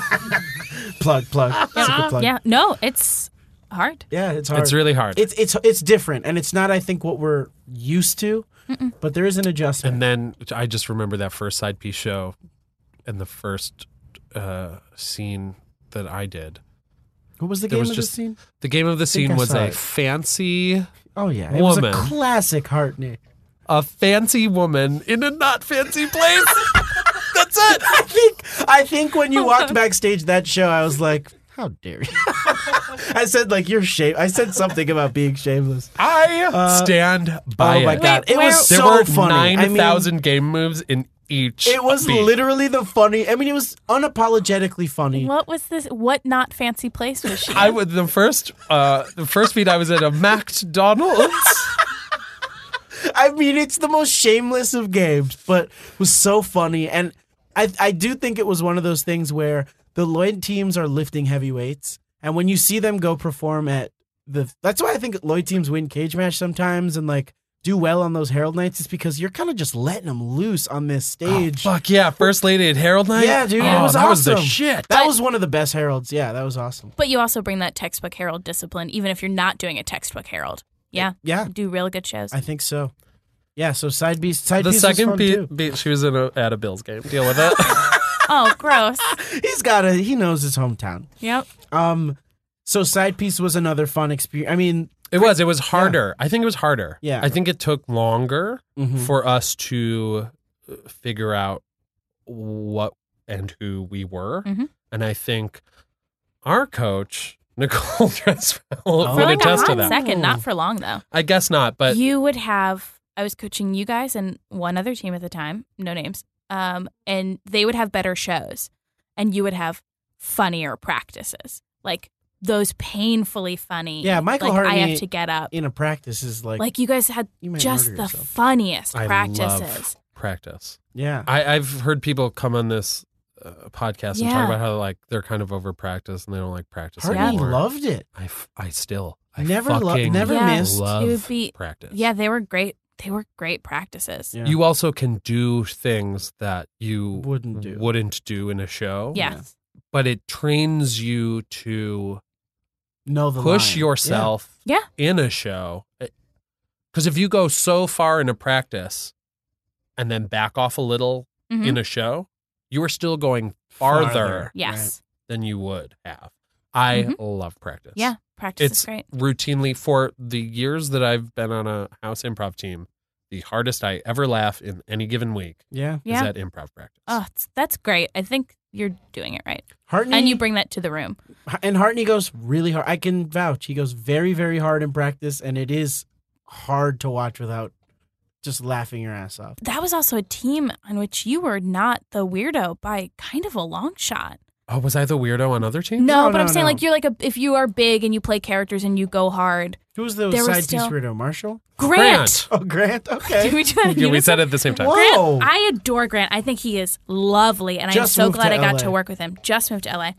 Plug, plug. It's a good plug. Yeah. No, it's hard. Yeah, it's hard. It's really hard. It's it's it's different, and it's not, I think, what we're used to. but there is an adjustment. And then I just remember that first side piece show and the first uh, scene that I did. What was the There game was of just- the scene? The game of the scene I was saw a it. fancy, Oh yeah, it Woman. was a classic Hartnett. a fancy woman in a not fancy place. That's it. I think I think when you walked backstage that show, I was like, "How dare you?" I said like you're shame. I said something about being shameless. I stand by oh my it. god, Wait, it was where- There so were funny. nine I mean, thousand game moves in each. it was beat. literally the funny. I mean, it was unapologetically funny. What was this? What not fancy place was she? I in? would the first uh the first beat I was at a McDonald's. I mean, it's the most shameless of games, but it was so funny. And I, I do think it was one of those things where the Lloyd teams are lifting heavyweights, and when you see them go perform at the, that's why I think Lloyd teams win cage match sometimes and like do well on those Herald nights. Is because you're kind of just letting them loose on this stage. Fuck yeah, First Lady at Herald Night. Yeah, dude, it Oh, was that was the awesome. shit. That But- was one of the best Heralds. Yeah, that was awesome. But you also bring that textbook Herald discipline, even if you're not doing a textbook Herald. Yeah, Yeah, do really good shows. I think so. Yeah, so side beast, side The piece was second fun beat, too. beat, she was in a, at a Bills game. Deal with it. Oh, gross. He's got a, he knows his hometown. Yep. Um, so side piece was another fun experience. I mean, It was. It was harder. I think it was harder. Yeah. I think it took longer Mhm. for us to uh, figure out what and who we were. Mhm. And I think our coach, Nicole Dressfell, Oh. For would like a attest to hot that. second, not for long though. I guess not, but You would have. I was coaching you guys and one other team at the time, no names. Um, and they would have better shows, and you would have funnier practices, like those painfully funny. Yeah, Michael like, I Hartney have to get up. in a practice is like, Like you guys had you might just murder the yourself. funniest I practices. love practice. yeah. I, I've heard people come on this uh, podcast and Yeah. talk about how like they're kind of over practice and they don't like practice Hartney anymore. loved it. I, f- I still I Never lo- fucking never Yeah. missed. love It would be- practice. Yeah, they were great. They were great practices. Yeah. You also can do things that you Wouldn't do. wouldn't do in a show. Yes. But it trains you to know the push line. yourself Yeah. in a show. Because if you go so far in a practice and then back off a little Mhm. in a show, you are still going Yeah. farther, Yes. than you would have. I Mhm. love practice. Yeah. Practice It's is great. routinely, for the years that I've been on a house improv team, the hardest I ever laugh in any given week Yeah. Yeah. is at improv practice. Oh, it's, that's great. I think you're doing it right. Hartney And you bring that to the room. and Hartney goes really hard. I can vouch. He goes very, very hard in practice, and it is hard to watch without just laughing your ass off. That was also a team on which you were not the weirdo by kind of a long shot. Oh, was I the weirdo on other teams? No, No, but I'm no, saying no. like you're like a if you are big and you play characters and you go hard. Who's the There was side still- piece weirdo? Marshall? Grant. Oh, Grant. Did Okay. we do that? in Yeah, we unison? said it at the same time. Whoa. Grant, I adore Grant. I think he is lovely, and Just I'm so moved glad to I got L A. to work with him. Just moved to L A.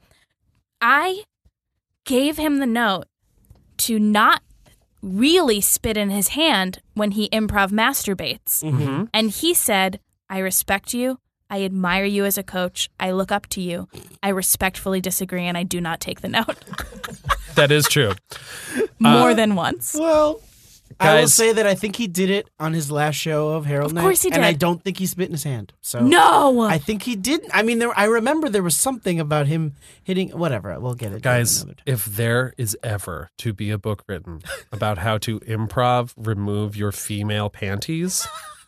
I gave him the note to not really spit in his hand when he improv masturbates. Mm-hmm. And he said, I respect you. I admire you as a coach. I look up to you. I respectfully disagree, and I do not take the note. That is true. More than once. Well, I will Guys- say that I think he did it on his last show of Herald Of Night. course he And I did. don't think he spit in his hand. So No! I think he didn't. I mean, there. I remember there was something about him hitting. Whatever. We'll get it. Guys, another time. if there is ever to be a book written about how to improv remove your female panties,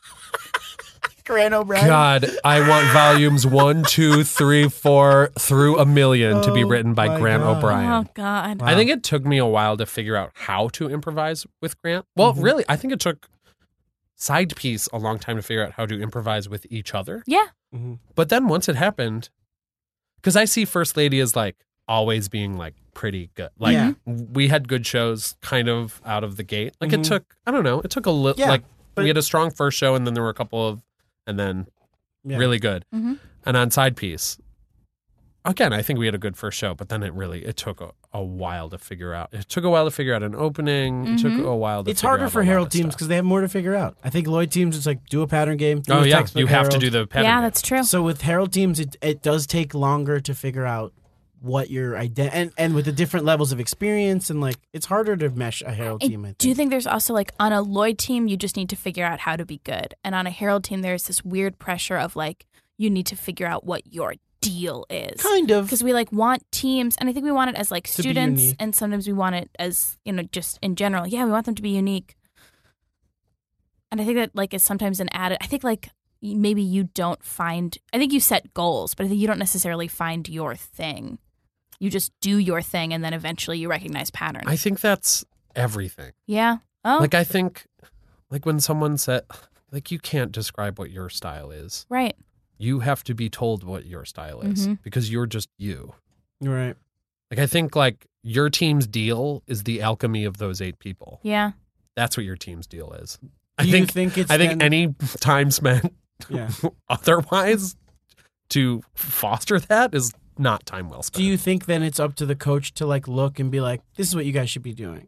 Grant O'Brien. God, I want volumes one, two, three, four through a million to be Oh, written by my Grant God. O'Brien. Oh, God. Wow. I think it took me a while to figure out how to improvise with Grant. Well, Mhm. really, I think it took Side Piece a long time to figure out how to improvise with each other. Yeah. Mhm. But then once it happened, because I see First Lady as like always being like pretty good. Like Yeah. we had good shows kind of out of the gate. Like Mhm. it took, I don't know, it took a little, Yeah, like but- we had a strong first show and then there were a couple of, and then Yeah. really good. Mhm. And on Side Piece, again, I think we had a good first show, but then it really, it took a, a while to figure out. It took a while to figure out an opening. It took Mhm. a while to It's figure harder out for a lot Herald of teams stuff. because they have more to figure out. I think Lloyd teams, it's like do a pattern game. Do Oh a yeah, textbook you have to Herald. do the pattern. Yeah, game. that's true. So with Herald teams, it, it does take longer to figure out what your ident and, and with the different levels of experience and like it's harder to mesh a Herald I team. I think. do think there's also like on a Lloyd team, you just need to figure out how to be good. And on a Herald team, there's this weird pressure of like, you need to figure out what your deal is. Kind of. Because we like want teams, and I think we want it as like To be students, unique. and sometimes we want it as, you know, just in general. Yeah, we want them to be unique. And I think that like is sometimes an added, I think like maybe you don't find, I think you set goals, but I think you don't necessarily find your thing. You just do your thing, and then eventually you recognize patterns. I think that's everything. yeah. Oh, Like I think, like when someone said, like you can't describe what your style is. right. You have to be told what your style is Mhm. because you're just you. Right. Like I think like your team's deal is the alchemy of those eight people. Yeah. That's what your team's deal is. Do I you think think it's I think then- any time spent Yeah. otherwise to foster that is not time well spent. Do you think then it's up to the coach to like look and be like, this is what you guys should be doing?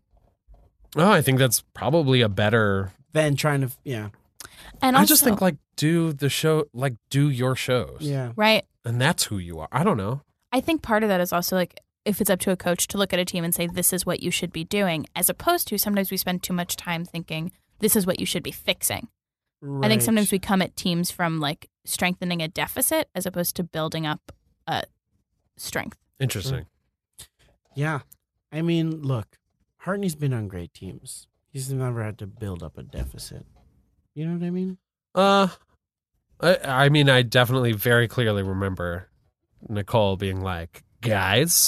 Oh, I think that's probably a better. Then trying to, yeah. And also, I just think like do the show, like do your shows. Yeah. right. And that's who you are. I don't know. I think part of that is also like if it's up to a coach to look at a team and say, this is what you should be doing, as opposed to sometimes we spend too much time thinking, this is what you should be fixing. I think sometimes we come at teams from like strengthening a deficit as opposed to building up a strength. Interesting. Yeah. I mean, look, Hartney's been on great teams. He's never had to build up a deficit. You know what I mean? Uh, I, I mean, I definitely very clearly remember Nicole being like, guys,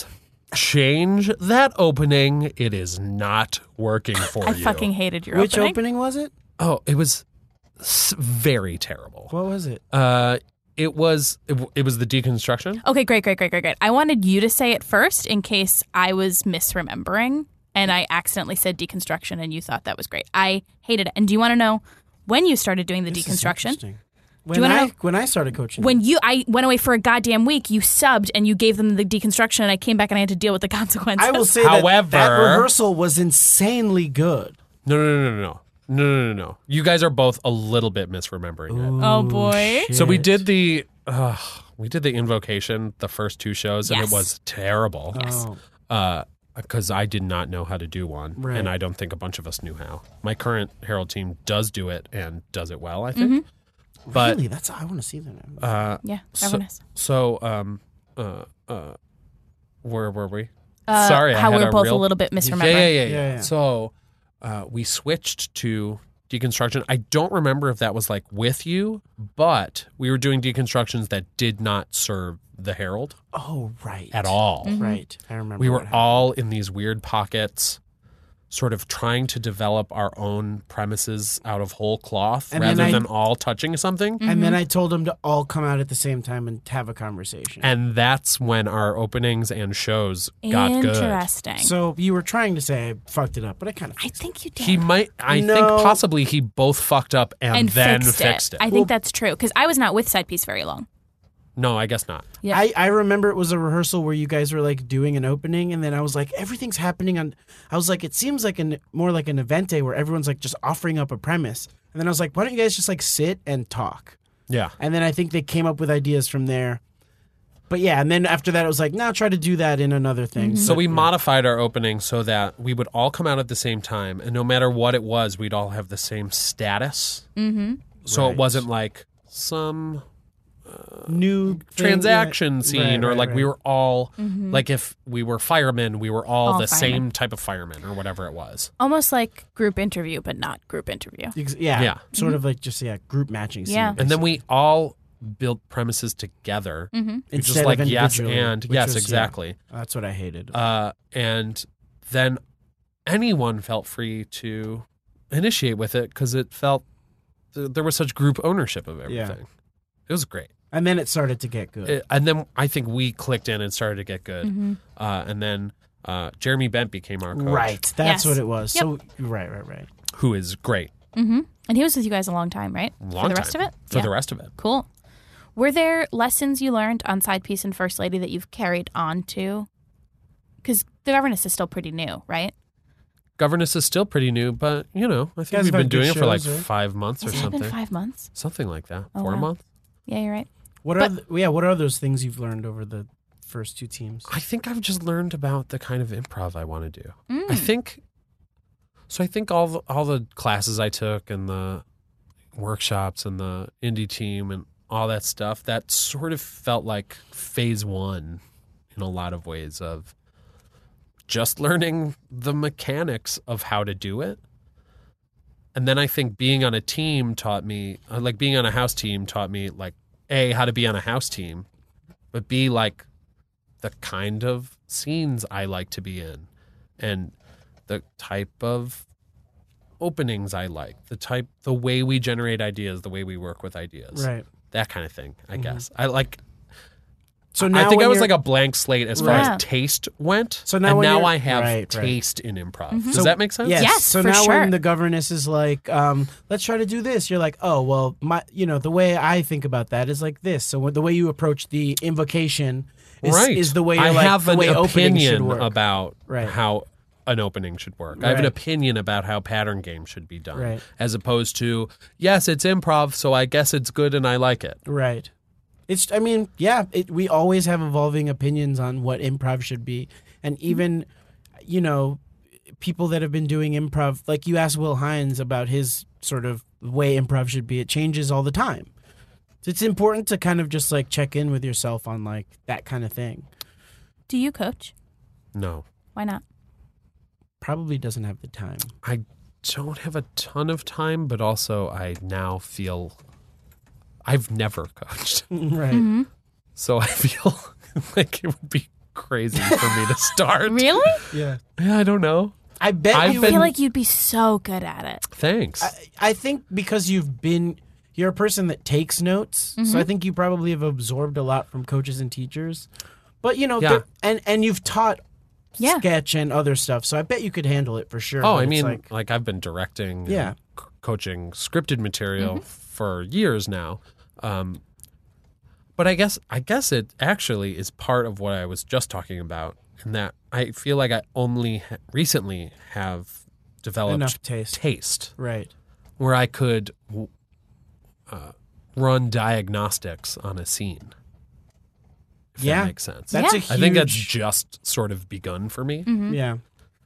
change that opening. It is not working for I you. fucking hated your Which opening. opening was it? Oh, it was s- very terrible. What was it? Uh, it was it, w- it was the deconstruction. Okay, great, great, great, great, great. I wanted you to say it first in case I was misremembering and I accidentally said deconstruction and you thought that was great. I hated it. And do you want to know when you started doing the This is deconstruction? interesting. When you wanna I know- when I started coaching, When you, I went away for a goddamn week, you subbed and you gave them the deconstruction, and I came back and I had to deal with the consequences. I will say that However- that rehearsal was insanely good. No, no, no, no, no, no, no, no, no. You guys are both a little bit misremembering it. Oh, boy. So we shit. did the uh, we did the invocation the first two shows, and Yes. it was terrible. Oh, Uh, because I did not know how to do one, Right. and I don't think a bunch of us knew how. My current Herald team does do it and does it well, I think. But really? That's I want to see that. Now. uh, Yeah, so, everyone is. so um, uh, uh, where were we? Uh, Sorry, I how had we're a both real- a little bit Yeah, misremembering. yeah, yeah, yeah. Yeah, yeah. So uh, we switched to deconstruction. I don't remember if that was like with you, but we were doing deconstructions that did not serve the Herald Oh, right. at all. Mm-hmm. Right. I remember. We what were happened. all in these weird pockets, sort of trying to develop our own premises out of whole cloth And then rather I- than all touching something. And then I told them to all come out at the same time and have a conversation. And that's when our openings and shows got good. Interesting. so you were trying to say I fucked it up, but I kind of I think you did. He might, I No. think possibly he both fucked up and, and then fixed, fixed it. it. I think that's true because I was not with Side Piece very long. No, I guess not. Yeah. I, I remember it was a rehearsal where you guys were like doing an opening, and then I was like, everything's happening on. I was like, it seems like an more like an event day where everyone's like just offering up a premise, and then I was like, why don't you guys just like sit and talk? Yeah. And then I think they came up with ideas from there. But yeah, and then after that, it was like, now try to do that in another thing. So But, we yeah. modified our opening so that we would all come out at the same time, and no matter what it was, we'd all have the same status. Mm-hmm. So Right. it wasn't like some new thing, transaction yeah. scene, Right, or right, like we right. were all like if we were firemen, we were all, All the firemen. same type of fireman or whatever it was. Almost like group interview, but not group interview. Ex- yeah, Yeah. sort of like just yeah, group matching. Scene, Yeah. And then we all built premises together. Mm-hmm. Which Instead is like of yes individually, and which yes, was- yeah, exactly. that's what I hated. Uh, and then anyone felt free to initiate with it because it felt th- there was such group ownership of Yeah. everything. It was great. and then it started to get good. It- and then I think we clicked in and started to get good. Mm-hmm. Uh, and then uh, Jeremy Bent became our coach, Right, that's Yes. what it was. Yep. So right, right, right. who is great Mm-hmm. And he was with you guys a long time, right? long For the rest time. of it? For Yeah. the rest of it. Cool. Were there lessons you learned on Side Piece and First Lady that you've carried on to? Because the governess is still pretty new, right? Governess is still pretty new, but you know, I think guys we've have been had doing good it for like shows, right? five months or Has it something. been five months? Something like that. Oh, Four wow. months. Yeah, you're right. What are the, yeah? What are those things you've learned over the first two teams? I think I've just learned about the kind of improv I want to do. Mm. I think so. I think all the, all the classes I took and the workshops and the indie team and all that stuff, that sort of felt like phase one in a lot of ways of just learning the mechanics of how to do it. And then I think being on a team taught me, like being on a house team taught me, like, A, how to be on a house team, but B, like the kind of scenes I like to be in and the type of openings I like, the type, the way we generate ideas, the way we work with ideas, Right. that kind of thing, I Mm-hmm. guess. I like, So now I think when I was you're- like a blank slate as far Right. as taste went. So now and when now you're- I have right, right. taste in improv. Does So- that make sense? Yes. Yes, so for now sure. when the governess is like, um, let's try to do this, you're like, oh, well, my, you know, the way I think about that is like this. So the way you approach the invocation is, right. is the way you're I like, have the an way opening should opinion work. about Right. how an opening should work. I have an Right. opinion about how pattern games should be done, Right. as opposed to, yes, it's improv, so I guess it's good and I like it. Right. It's, I mean, yeah, it, we always have evolving opinions on what improv should be. And even, you know, people that have been doing improv, like you asked Will Hines about his sort of way improv should be, it changes all the time. It's important to kind of just like check in with yourself on like that kind of thing. Do you coach? No, Why not? Probably doesn't have the time. I don't have a ton of time, but also I now feel I've never coached. Right. Mm-hmm. So I feel like it would be crazy for me to start. Really? Yeah. Yeah, I don't know. I bet I've you I been- feel like you'd be so good at it. Thanks. I, I think because you've been, you're a person that takes notes, so I think you probably have absorbed a lot from coaches and teachers. But you know, Yeah. there- and and you've taught Yeah. sketch and other stuff, so I bet you could handle it for sure. Oh, but I it's mean, like, like, I've been directing, and Yeah. c- coaching scripted material for years now. Um, but I guess I guess it actually is part of what I was just talking about, in that I feel like I only ha- recently have developed enough taste, taste right? where I could w- uh, run diagnostics on a scene. If Yeah. that makes sense. That's Yeah. a huge. I think that's just sort of begun for me. yeah,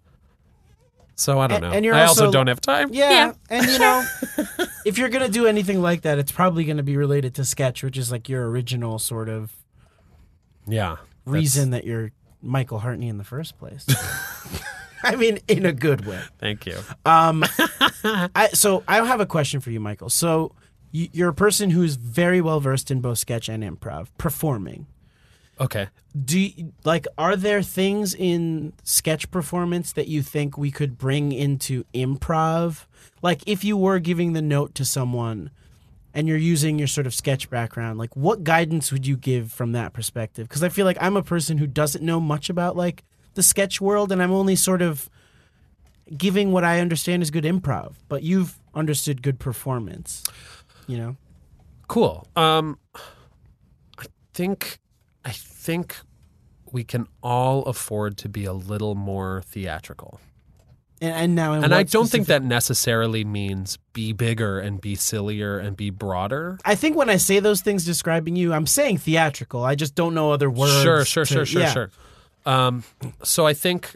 So I don't And- know. and you're I also also- don't have time. yeah, Yeah. and you know, if you're gonna do anything like that, it's probably gonna be related to sketch, which is like your original sort of Yeah. that's- reason that you're Michael Hartney in the first place. I mean, in a good way. Thank you. Um, I, so I have a question for you, Michael. So y- you're a person who's very well versed in both sketch and improv, performing. Okay. Do you, like are there things in sketch performance that you think we could bring into improv? Like if you were giving the note to someone and you're using your sort of sketch background, like what guidance would you give from that perspective? Because I feel like I'm a person who doesn't know much about like the sketch world, and I'm only sort of giving what I understand is good improv. But you've understood good performance, you know? Cool. Um, I think I think we can all afford to be a little more theatrical, And, and now, in and I what don't think specific- that necessarily means be bigger and be sillier and be broader. I think when I say those things describing you, I'm saying theatrical. I just don't know other words. Sure, sure, to- sure, sure, yeah. sure. Um, so I think,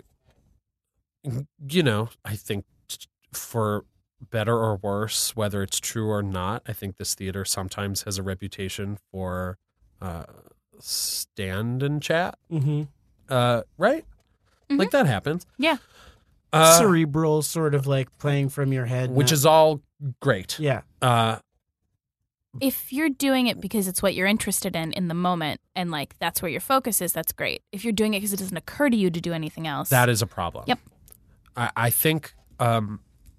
you know, I think for better or worse, whether it's true or not, I think this theater sometimes has a reputation for uh, stand and chat. Mm-hmm. Uh, right? Like that happens. Yeah. Uh, Cerebral, sort of like playing from your head, which not- is all great. yeah, Uh, If you're doing it because it's what you're interested in in the moment and like that's where your focus is, that's great. If you're doing it because it doesn't occur to you to do anything else, that is a problem. Yep. I, I think um,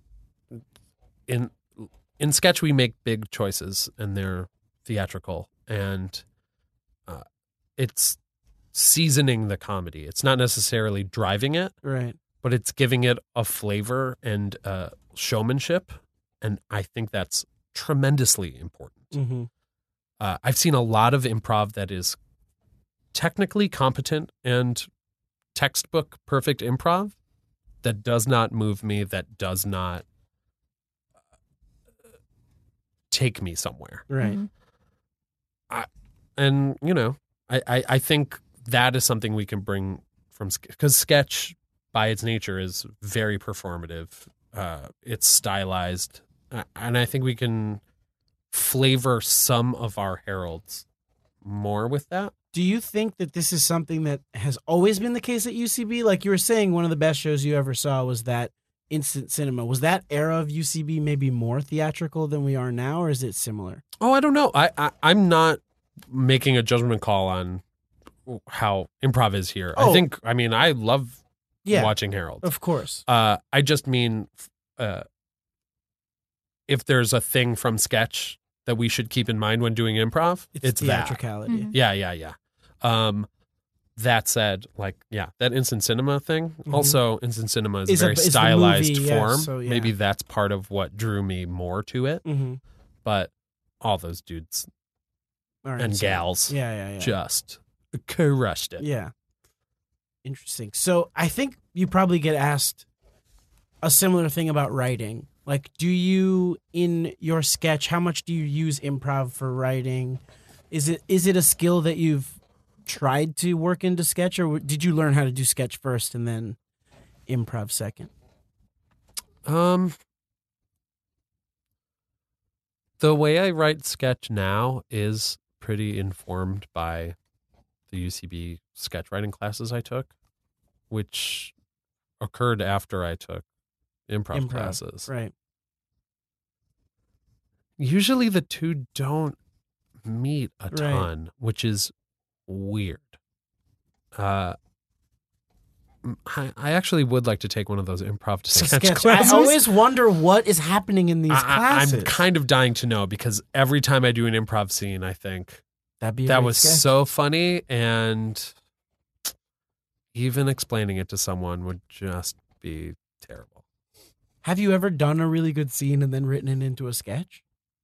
in in sketch we make big choices and they're theatrical, and uh, it's seasoning the comedy. It's not necessarily driving it, right. but it's giving it a flavor and uh, showmanship, and I think that's tremendously important. Mm-hmm. Uh, I've seen a lot of improv that is technically competent and textbook perfect improv that does not move me, that does not uh, take me somewhere. Right. Mhm. And, you know, I, I, I think that is something we can bring from because sketch by its nature is very performative. Uh, it's stylized, uh, and I think we can flavor some of our heralds more with that. Do you think that this is something that has always been the case at U C B? Like you were saying, one of the best shows you ever saw was that Instant Cinema. Was that era of U C B maybe more theatrical than we are now, or is it similar? Oh, I don't know. I, I I'm not making a judgment call on how improv is here. Oh. I think. I mean, I love Yeah, watching heralds. of course. Uh, I just mean, uh, if there's a thing from sketch that we should keep in mind when doing improv, It's, it's, that. theatricality. Mhm. Yeah, yeah, yeah. Um, that said, like, yeah, that instant cinema thing. Mhm. Also, instant cinema is Is a a- very is the stylized movie, yeah, form. so, yeah. Maybe that's part of what drew me more to it. Mm-hmm. But all those dudes All right, and so- gals Yeah, yeah, yeah. just crushed it. Yeah. Interesting. So I think you probably get asked a similar thing about writing. Like, do you, in your sketch, how much do you use improv for writing? Is it is it a skill that you've tried to work into sketch, or did you learn how to do sketch first and then improv second? Um, the way I write sketch now is pretty informed by the U C B sketch writing classes I took, which occurred after I took improv, Improv, classes. Right. Usually the two don't meet a Right. ton, which is weird. Uh, I, I actually would like to take one of those improv to sketch, Sketch. classes. I always wonder what is happening in these I, classes. I'm kind of dying to know because every time I do an improv scene, I think That'd be a that great was sketch. so funny, and even explaining it to someone would just be terrible. Have you ever done a really good scene and then written it into a sketch?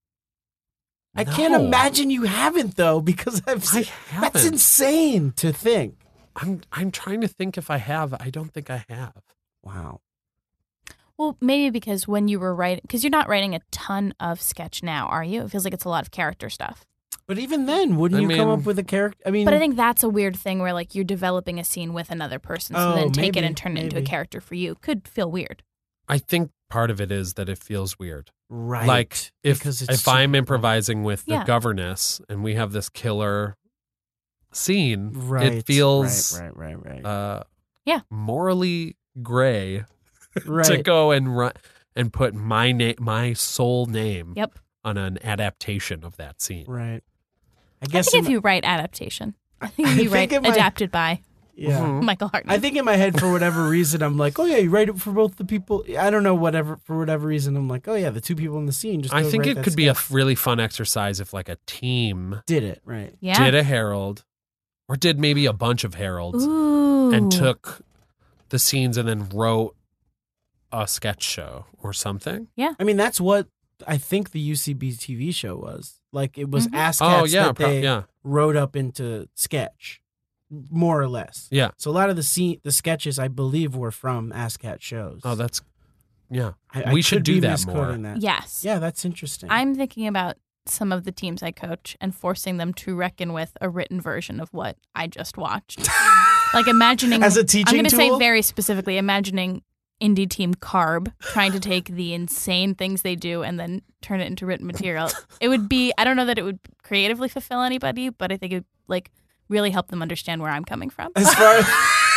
I can't No. imagine you haven't, though, because I've I seen, that's haven't. insane to think. I'm I'm trying to think if I have. I don't think I have. Wow. Well, maybe because when you were writing, because you're not writing a ton of sketch now, are you? It feels like it's a lot of character stuff. But even then, wouldn't I you come mean- up with a character? I mean, But I think that's a weird thing where like you're developing a scene with another person, so Oh, then take it maybe, and turn it into a maybe. character for you could feel weird. I think part of it is that it feels weird. right. Like if because it's if so- I'm improvising with the Yeah. governess and we have this killer scene, right, it feels right, right, right, right. uh Yeah. morally gray right. to go and run and put my name, my sole name, Yep. on an adaptation of that scene. right. I I guess think in if my- you write adaptation, I think I if you think write in my- adapted by yeah. Mhm. Michael Hartnett. I think in my head, for whatever reason, I'm like, oh yeah, you write it for both the people. I don't know, whatever. For whatever reason, I'm like, oh yeah, the two people in the scene. Just I go think write it that could be a sketch. really fun exercise if like a team did it right. yeah. did a herald or did maybe a bunch of heralds Ooh. and took the scenes and then wrote a sketch show or something. I mean, that's what I think the U C B T V show was. Like, it was Mhm. Ass Oh Cats yeah, that pro- they yeah, wrote up into sketch, more or less. yeah. So a lot of the scene, the sketches, I believe, were from Ass Cat shows. Oh, that's yeah. I, I we should could do be that more. misquoting That. Yes. Yeah, that's interesting. I'm thinking about some of the teams I coach and forcing them to reckon with a written version of what I just watched. Like imagining As a teaching I'm going to say tool? very specifically imagining indie team Carb trying to take the insane things they do and then turn it into written material. It would be I don't know that it would creatively fulfill anybody, but I think it would like really help them understand where I'm coming from. as far as,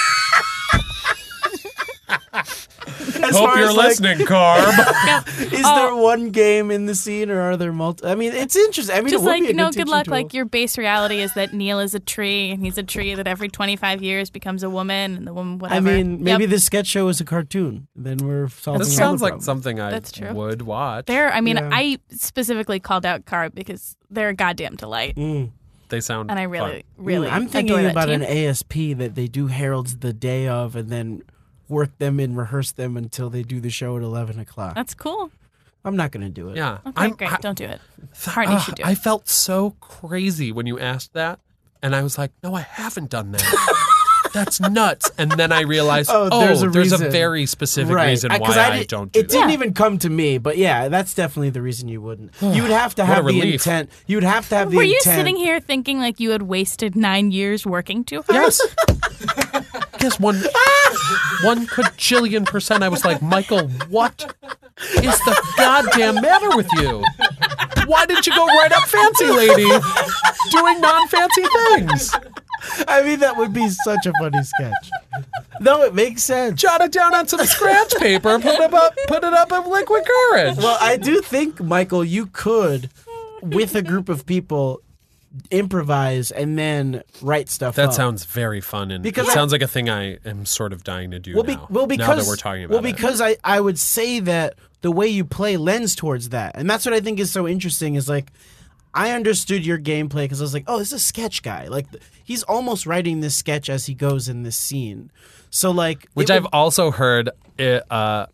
as Hope far you're as, like, listening, Carb. Is Oh. there one game in the scene, or are there multi? I mean, it's interesting. I mean, Just it would like, be a you know, good good teaching luck. tool. Like your base reality is that Neil is a tree and he's a tree that every twenty-five years becomes a woman and the woman whatever. I mean, maybe Yep. this sketch show is a cartoon. Then we're solving. This the sounds other like problem. something I That's true. would watch. They're, I mean, Yeah. I specifically called out Carb because they're a goddamn delight. Mm. They sound And I really, fun. really Mm, I'm adore thinking that about team. an A S P that they do heralds the day of, and then work them and rehearse them until they do the show at eleven o'clock. That's cool. I'm not going to do it. Yeah, Okay, I'm, great. I, Don't do it. th- Hartney ugh, should do it. I felt so crazy when you asked that, and I was like, "No, I haven't done that." That's nuts. And then I realized, Oh, oh, there's a there's a reason. very specific Right. reason I- 'cause why I, I did- don't do It that. didn't Yeah. even come to me, but yeah, that's definitely the reason you wouldn't. You would have to What a have the relief. intent. You would have to have the Were you intent. sitting here thinking like you had wasted nine years working too hard? Yes. Yes, one, one quadrillion percent. I was like, Michael, what is the goddamn matter with you? Why didn't you go right up fancy lady doing non-fancy things? I mean, that would be such a funny sketch. No, it makes sense. Jot it down on some scratch paper, put it up, put it up in liquid courage. Well, I do think, Michael, you could, with a group of people, improvise and then write stuff That up. sounds very fun, and Because it I- sounds like a thing I am sort of dying to do well, be, now. well, because now that we're talking about well, it. because I, I would say that the way you play lends towards that, and that's what I think is so interesting. Is like I understood your gameplay because I was like, oh, this is a sketch guy. Like he's almost writing this sketch as he goes in this scene. So like, Which it I've would- also heard. It, uh,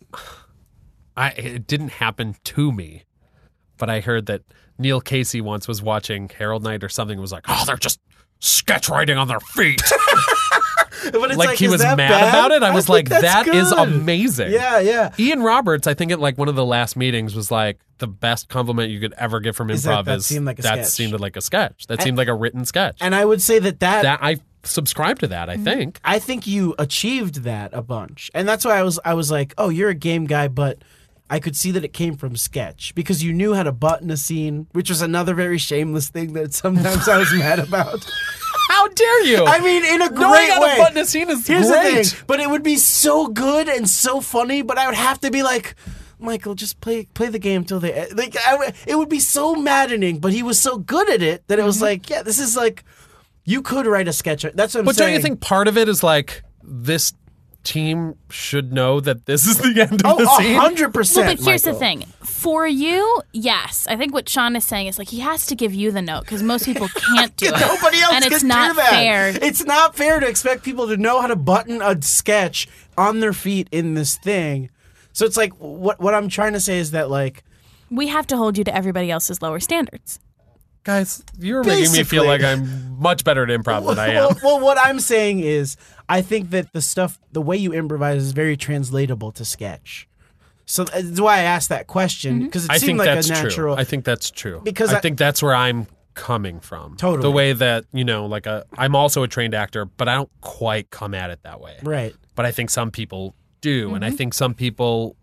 I it didn't happen to me, but I heard that Neil Casey once was watching Harold Knight or something. And was like, oh, they're just sketch writing on their feet. but it's like, he is was that mad bad? about it. I was think like, that's that is good. amazing. Yeah, yeah. Ian Roberts, I think at like one of the last meetings was like the best compliment you could ever get from Is that improv that is seemed like a that sketch. seemed like a sketch. That seemed like a written sketch. And I would say that that, that I subscribe to that. I think. I think you achieved that a bunch, and that's why I was I was like, oh, you're a game guy, but I could see that it came from sketch because you knew how to button a scene, which was another very shameless thing that sometimes I was mad about. How dare you? I mean, in a great Knowing how way. to button a scene is Here's great. the thing, but it would be so good and so funny, but I would have to be like, Michael, just play play the game till they like. I, w- it would be so maddening, but he was so good at it that it was like, yeah, this is like, you could write a sketch. That's what I'm But saying. don't you think part of it is like this team should know that this is the end of the Oh, scene? a hundred percent. Well, but here's the Michael. thing. For you, yes. I think what Sean is saying is like he has to give you the note because most people can't do it. Nobody else and can it's not do that. fair. It's not fair to expect people to know how to button a sketch on their feet in this thing. So it's like what what I'm trying to say is that like We have to hold you to everybody else's lower standards. Guys, you're making me feel Basically. like I'm much better at improv than I am. well, well, what I'm saying is I think that the stuff, the way you improvise is very translatable to sketch. So that's why I asked that question because it I seemed think like that's a natural. true. I think that's true. Because I, I- think that's where I'm coming from. Totally. The way that, you know, like a, I'm also a trained actor, but I don't quite come at it that way. Right. But I think some people do. And I think some people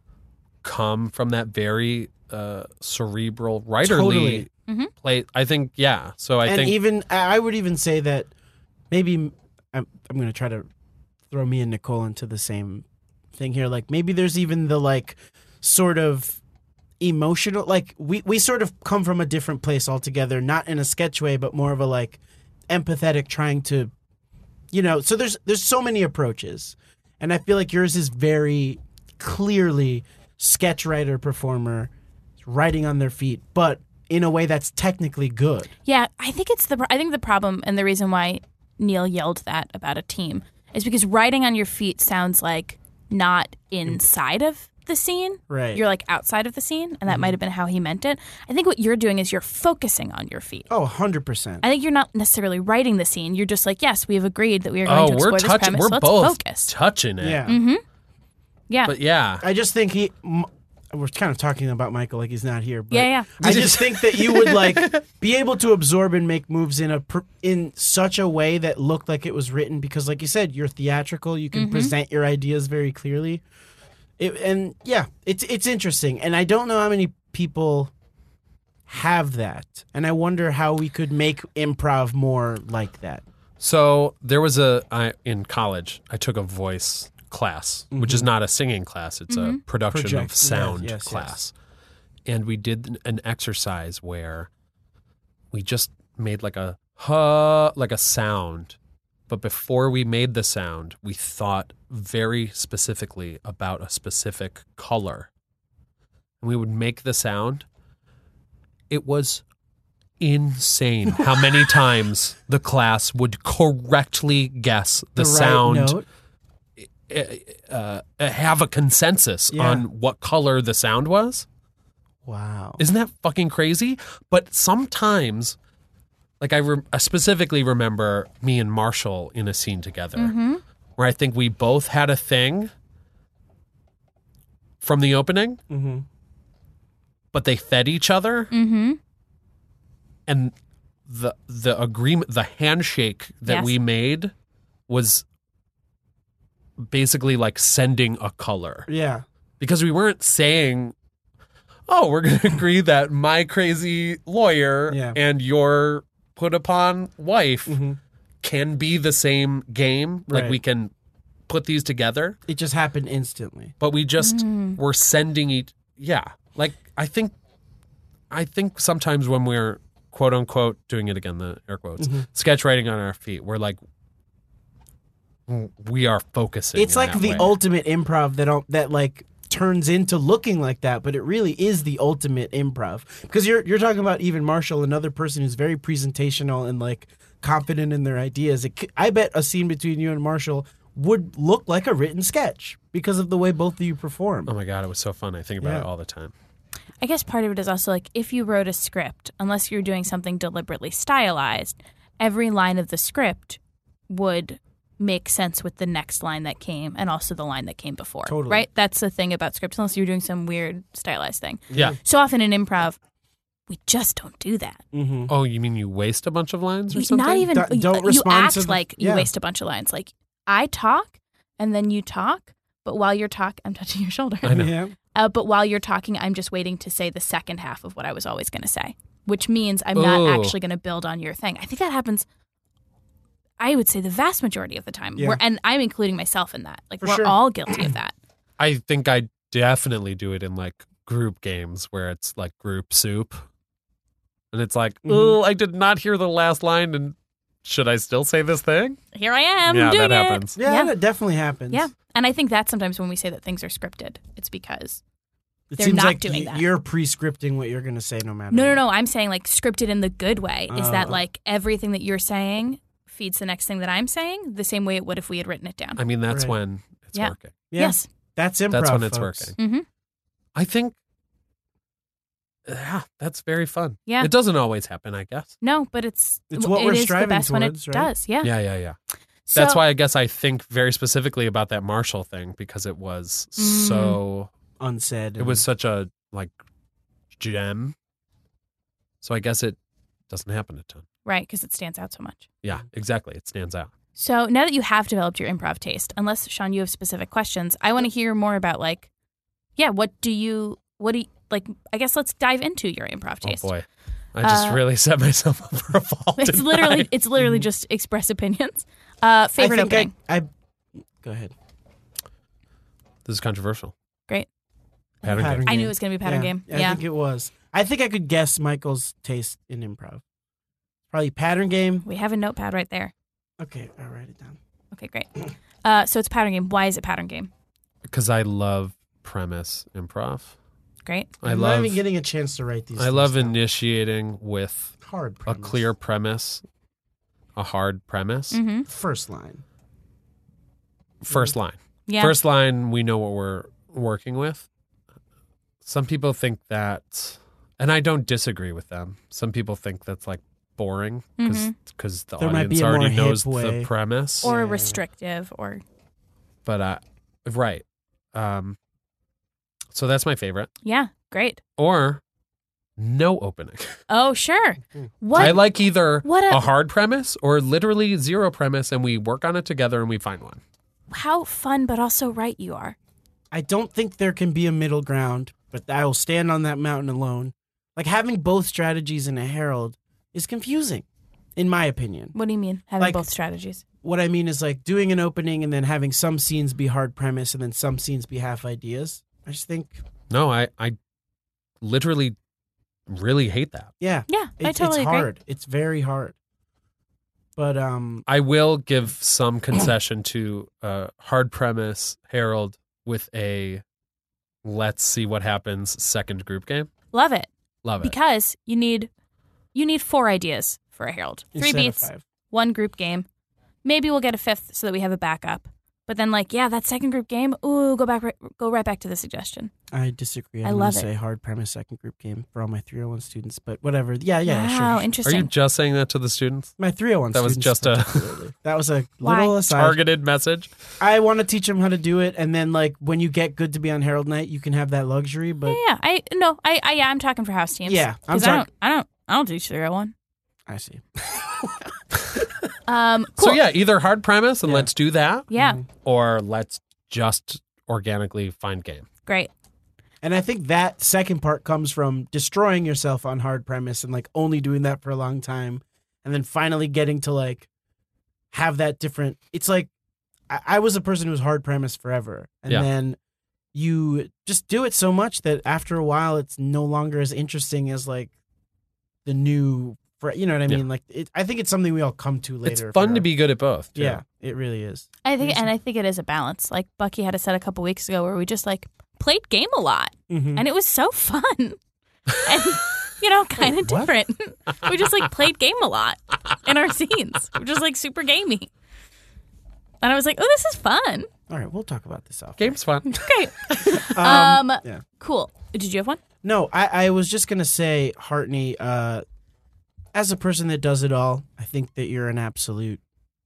come from that very uh, cerebral, writerly Totally. play. I think, yeah. So I and think. even I would even say that maybe I'm I'm going to try to throw me and Nicole into the same thing here. Like maybe there's even the like sort of emotional, like we we sort of come from a different place altogether, not in a sketch way, but more of a like empathetic, trying to, you know. So there's there's so many approaches, and I feel like yours is very clearly sketch writer performer writing on their feet, but in a way that's technically good. Yeah, I think it's the. I think the problem and the reason why Neil yelled that about a team is because writing on your feet sounds like not inside of the scene. Right. You're like outside of the scene, and that might have been how he meant it. I think what you're doing is you're focusing on your feet. Oh, one hundred percent. I think you're not necessarily writing the scene. You're just like, yes, we have agreed that we are going Oh, to explore we're this touching. premise. We're Let's both focus. touching it. Yeah. Yeah. But yeah, I just think he. m- We're kind of talking about Michael like he's not here. But Yeah, yeah. I just think that you would like be able to absorb and make moves in a pr- in such a way that looked like it was written because, like you said, you're theatrical. You can Mm-hmm. present your ideas very clearly. It, and yeah, it's it's interesting, and I don't know how many people have that, and I wonder how we could make improv more like that. So there was a I, in college. I took a voice class, which is not a singing class; it's a production Project- of sound yes, yes, class. And we did an exercise where we just made like a huh, like a sound. But before we made the sound, we thought very specifically about a specific color. And we would make the sound. It was insane how many times the class would correctly guess the, The right sound, note. uh, uh, have a consensus Yeah. on what color the sound was. Wow. Isn't that fucking crazy? But sometimes like I, re- I specifically remember me and Marshall in a scene together Mm-hmm. where I think we both had a thing from the opening, Mm-hmm. but they fed each other. Mm-hmm. And the the agreement, the handshake that Yes. we made was basically like sending a color. Yeah. Because we weren't saying, oh, we're going to agree that my crazy lawyer Yeah. and your put upon wife Mm-hmm. can be the same game. Like Right. we can put these together, It just happened instantly. but we just Mm. were sending each. Yeah. Like I think, I think sometimes when we're quote unquote doing it again, the air quotes, Mm-hmm. sketch writing on our feet, we're like, we are focusing. It's in like that the way. ultimate improv that don't- that like turns into looking like that, but it really is the ultimate improv because you're you're talking about even Marshall, another person who's very presentational and like confident in their ideas. It, c- I bet a scene between you and Marshall would look like a written sketch because of the way both of you perform. Oh my God, it was so fun. I think about Yeah. it all the time. I guess part of it is also like if you wrote a script, unless you're doing something deliberately stylized, every line of the script would make sense with the next line that came and also the line that came before. Totally. Right? That's the thing about scripts, unless you're doing some weird stylized thing. Yeah. So often in improv, we just don't do that. Mm-hmm. Oh, you mean you waste a bunch of lines or We- something? Not even Don't- don't you respond act to the- like you yeah. waste a bunch of lines. Like I talk and then you talk, but while you're talking, I'm touching your shoulder. I know. Yeah. Uh, but while you're talking, I'm just waiting to say the second half of what I was always going to say, which means I'm not Ooh. actually going to build on your thing. I think that happens, I would say, the vast majority of the time. Yeah. We're, and I'm including myself in that. Like, For we're sure. all guilty of that. I think I definitely do it in like group games where it's like group soup. And it's like, Mhm. oh, I did not hear the last line. And should I still say this thing? Here I am yeah, doing that it. happens. Yeah, Yeah. that definitely happens. Yeah. And I think that sometimes when we say that things are scripted, it's because, It They're seems not like doing y- that. you're pre-scripting what you're going to say no matter no, no, what. no, I'm saying like scripted in the good way is that Oh. like everything that you're saying feeds the next thing that I'm saying the same way it would if we had written it down. I mean, that's Right. when it's Yeah. working. Yeah. Yes. That's improv, That's when it's folks. working. Mm-hmm. I think, yeah, that's very fun. Yeah. It doesn't always happen, I guess. No, but it's It's what it we're is striving the best when it towards, right? does. Yeah. Yeah, yeah, yeah. So, That's why I guess I think very specifically about that Marshall thing because it was Mm. so, Unsaid. it was such a like gem. So I guess it doesn't happen a ton. right, because it stands out so much. Yeah, exactly. It stands out. So now that you have developed your improv taste, unless Sean, you have specific questions, I want to hear more about like, yeah, what do you, what do you, like? I guess let's dive into your improv taste. Oh boy. I just Uh, really set myself up for a fault. It's didn't literally, I? it's literally just express opinions. Uh, favorite I think opening. I, I Go ahead. This is controversial. Great. Pattern, Pattern game. I knew game. it was going to be pattern yeah, game. I Yeah. think it was. I think I could guess Michael's taste in improv. Probably pattern game. We have a notepad right there. Okay, I'll write it down. Okay, great. Uh, so it's pattern game. Why is it pattern game? Because I love premise improv. Great. I I'm love not even getting a chance to write these. I things love down. initiating with hard a premise. clear premise, a hard premise. Mm-hmm. first line. First line. Yeah. First line, we know what we're working with. Some people think that, and I don't disagree with them. Some people think that's like boring because Mhm. the There might audience be a more already hip knows way. the premise. or Yeah. restrictive or but uh, right. Um, so that's my favorite. yeah, great. Or no opening. Oh, sure. Mhm. What? I like either What a- a hard premise or literally zero premise, and we work on it together and we find one. how fun, but also right you are. I don't think there can be a middle ground, but I will stand on that mountain alone. Like having both strategies in a herald is confusing, in my opinion. What do you mean having Like- both strategies? What I mean is like doing an opening and then having some scenes be hard premise and then some scenes be half ideas. I just think, No, I, I literally really hate that. yeah, Yeah, I it's, totally it's agree. hard. It's very hard. But um, I will give some concession to uh, hard premise Harold with a let's see what happens second group game. Love it Love it. because you need you need four ideas for a herald. Three instead of beats, five. one group game. Maybe we'll get a fifth so that we have a backup. But then, like, yeah, that second group game, ooh, go back, right, go right back to the suggestion. I disagree. I I'm love gonna it. say hard premise second group game for all my three oh one students, but whatever. Yeah, yeah, wow, sure. Are interesting. you just saying that to the students? My three oh one That was students. just a- particularly. That was a Why? little aside. Targeted message? I want to teach them how to do it, and then like when you get good to be on Herald Night, you can have that luxury. But yeah, yeah, I no, I, I, yeah, I'm talking for house teams. Yeah, I'm 'Cause I talk- don't, I don't, I don't teach three oh one. I see. Um, cool. So yeah, either hard premise and Yeah. let's do that, yeah, or let's just organically find game. great. And I think that second part comes from destroying yourself on hard premise and like only doing that for a long time, and then finally getting to like have that different. It's like I, I was a person who was hard premise forever, and Yeah. then you just do it so much that after a while, it's no longer as interesting as like the new. fr- You know what I Yeah. mean? Like it, I think it's something we all come to later. It's for fun to our- be good at both. too. Yeah, it really is. I think, Yes. and I think it is a balance. Like Bucky had a set a couple weeks ago where we just like played game a lot, Mhm. and it was so fun, and you know, kind of what? different. We just like played game a lot in our scenes. We're just like super gamey, and I was like, oh, this is fun. All right, we'll talk about this off. Game's fun. Great. Um, Um, yeah. cool. Did you have one? No, I, I was just gonna say, Hartney, uh, as a person that does it all, I think that you're an absolute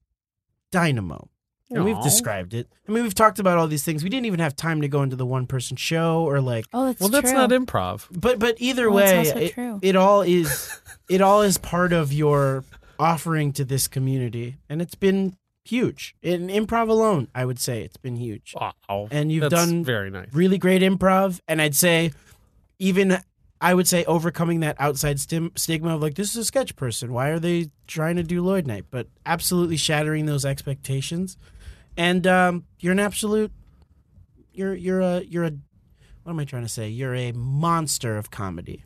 dynamo. And we've Aw. described it. I mean, we've talked about all these things. We didn't even have time to go into the one person show or like, Oh, that's Well, that's true. not improv. but but either Well, that's way, also it, true. it all is it all is part of your offering to this community, and it's been huge. In improv alone, I would say it's been huge. Wow. And you've That's done very nice. really great improv, and I'd say even I would say overcoming that outside stim- stigma of like, this is a sketch person, why are they trying to do Lloyd Night, but absolutely shattering those expectations. And um, you're an absolute you're you're a you're a what am I trying to say you're a monster of comedy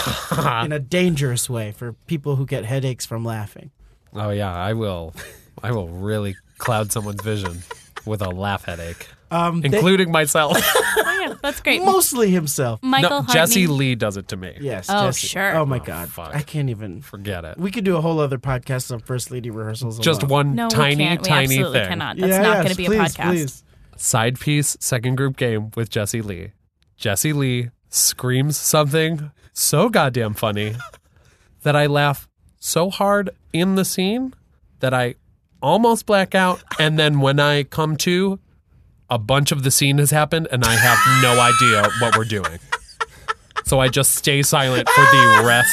in a dangerous way for people who get headaches from laughing. Oh yeah, I will. I will really cloud someone's vision with a laugh headache, Um, they- including myself. Oh, yeah, that's great. mostly himself. Michael no, Hartney. Jesse Lee does it to me. Yes. Oh, Jesse. sure. Oh my Oh, God. fuck. I can't even. Forget it. We could do a whole other podcast on First Lady rehearsals. Just alone. one No, tiny, we can't. We tiny absolutely thing. cannot. That's Yeah, not yes, going to be please, a podcast. Please. Side piece, second group game with Jesse Lee. Jesse Lee screams something so goddamn funny that I laugh so hard in the scene that I almost black out. And then when I come to, a bunch of the scene has happened and I have no idea what we're doing. So I just stay silent for the rest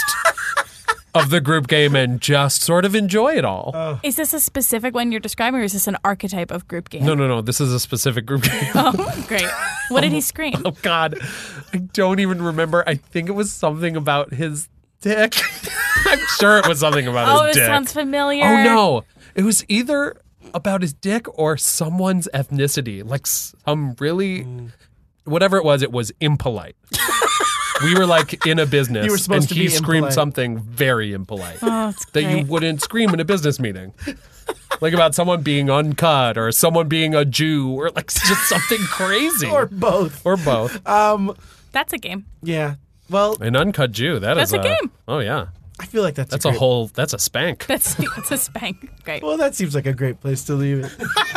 of the group game and just sort of enjoy it all. Is this a specific one you're describing, or is this an archetype of group game? No, no, no. This is a specific group game. Oh, great. What did he scream? Oh God, I don't even remember. I think it was something about his dick. I'm sure it was something about Oh, his this dick. sounds familiar. Oh no, it was either about his dick or someone's ethnicity, like some really, whatever it was. It was impolite. We were like in a business, You were supposed and to he be screamed impolite. something very impolite Oh, it's that great. you wouldn't scream in a business meeting. Like about someone being uncut or someone being a Jew or like just something crazy. Or both. Or both. Um. That's a game. Yeah. Well, An uncut Jew. That That's is a game. Oh yeah, I feel like that's that's a, a, great, whole. That's a spank. That's it's a spank. Great. Well, that seems like a great place to leave it.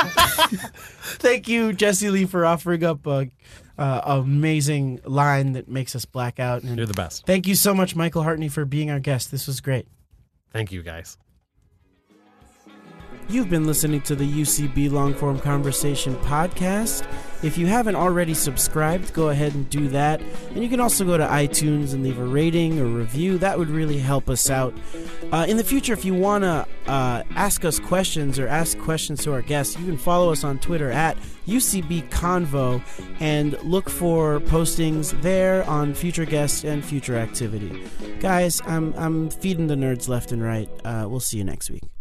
Thank you, Jesse Lee, for offering up a uh, amazing line that makes us black out. And You're the best. thank you so much, Michael Hartney, for being our guest. This was great. Thank you guys. You've been listening to the U C B Longform Conversation podcast. If you haven't already subscribed, go ahead and do that. And you can also go to iTunes and leave a rating or review. That would really help us out. Uh, in the future, if you want to uh, ask us questions or ask questions to our guests, you can follow us on Twitter at U C B Convo and look for postings there on future guests and future activity. Guys, I'm, I'm feeding the nerds left and right. Uh, we'll see you next week.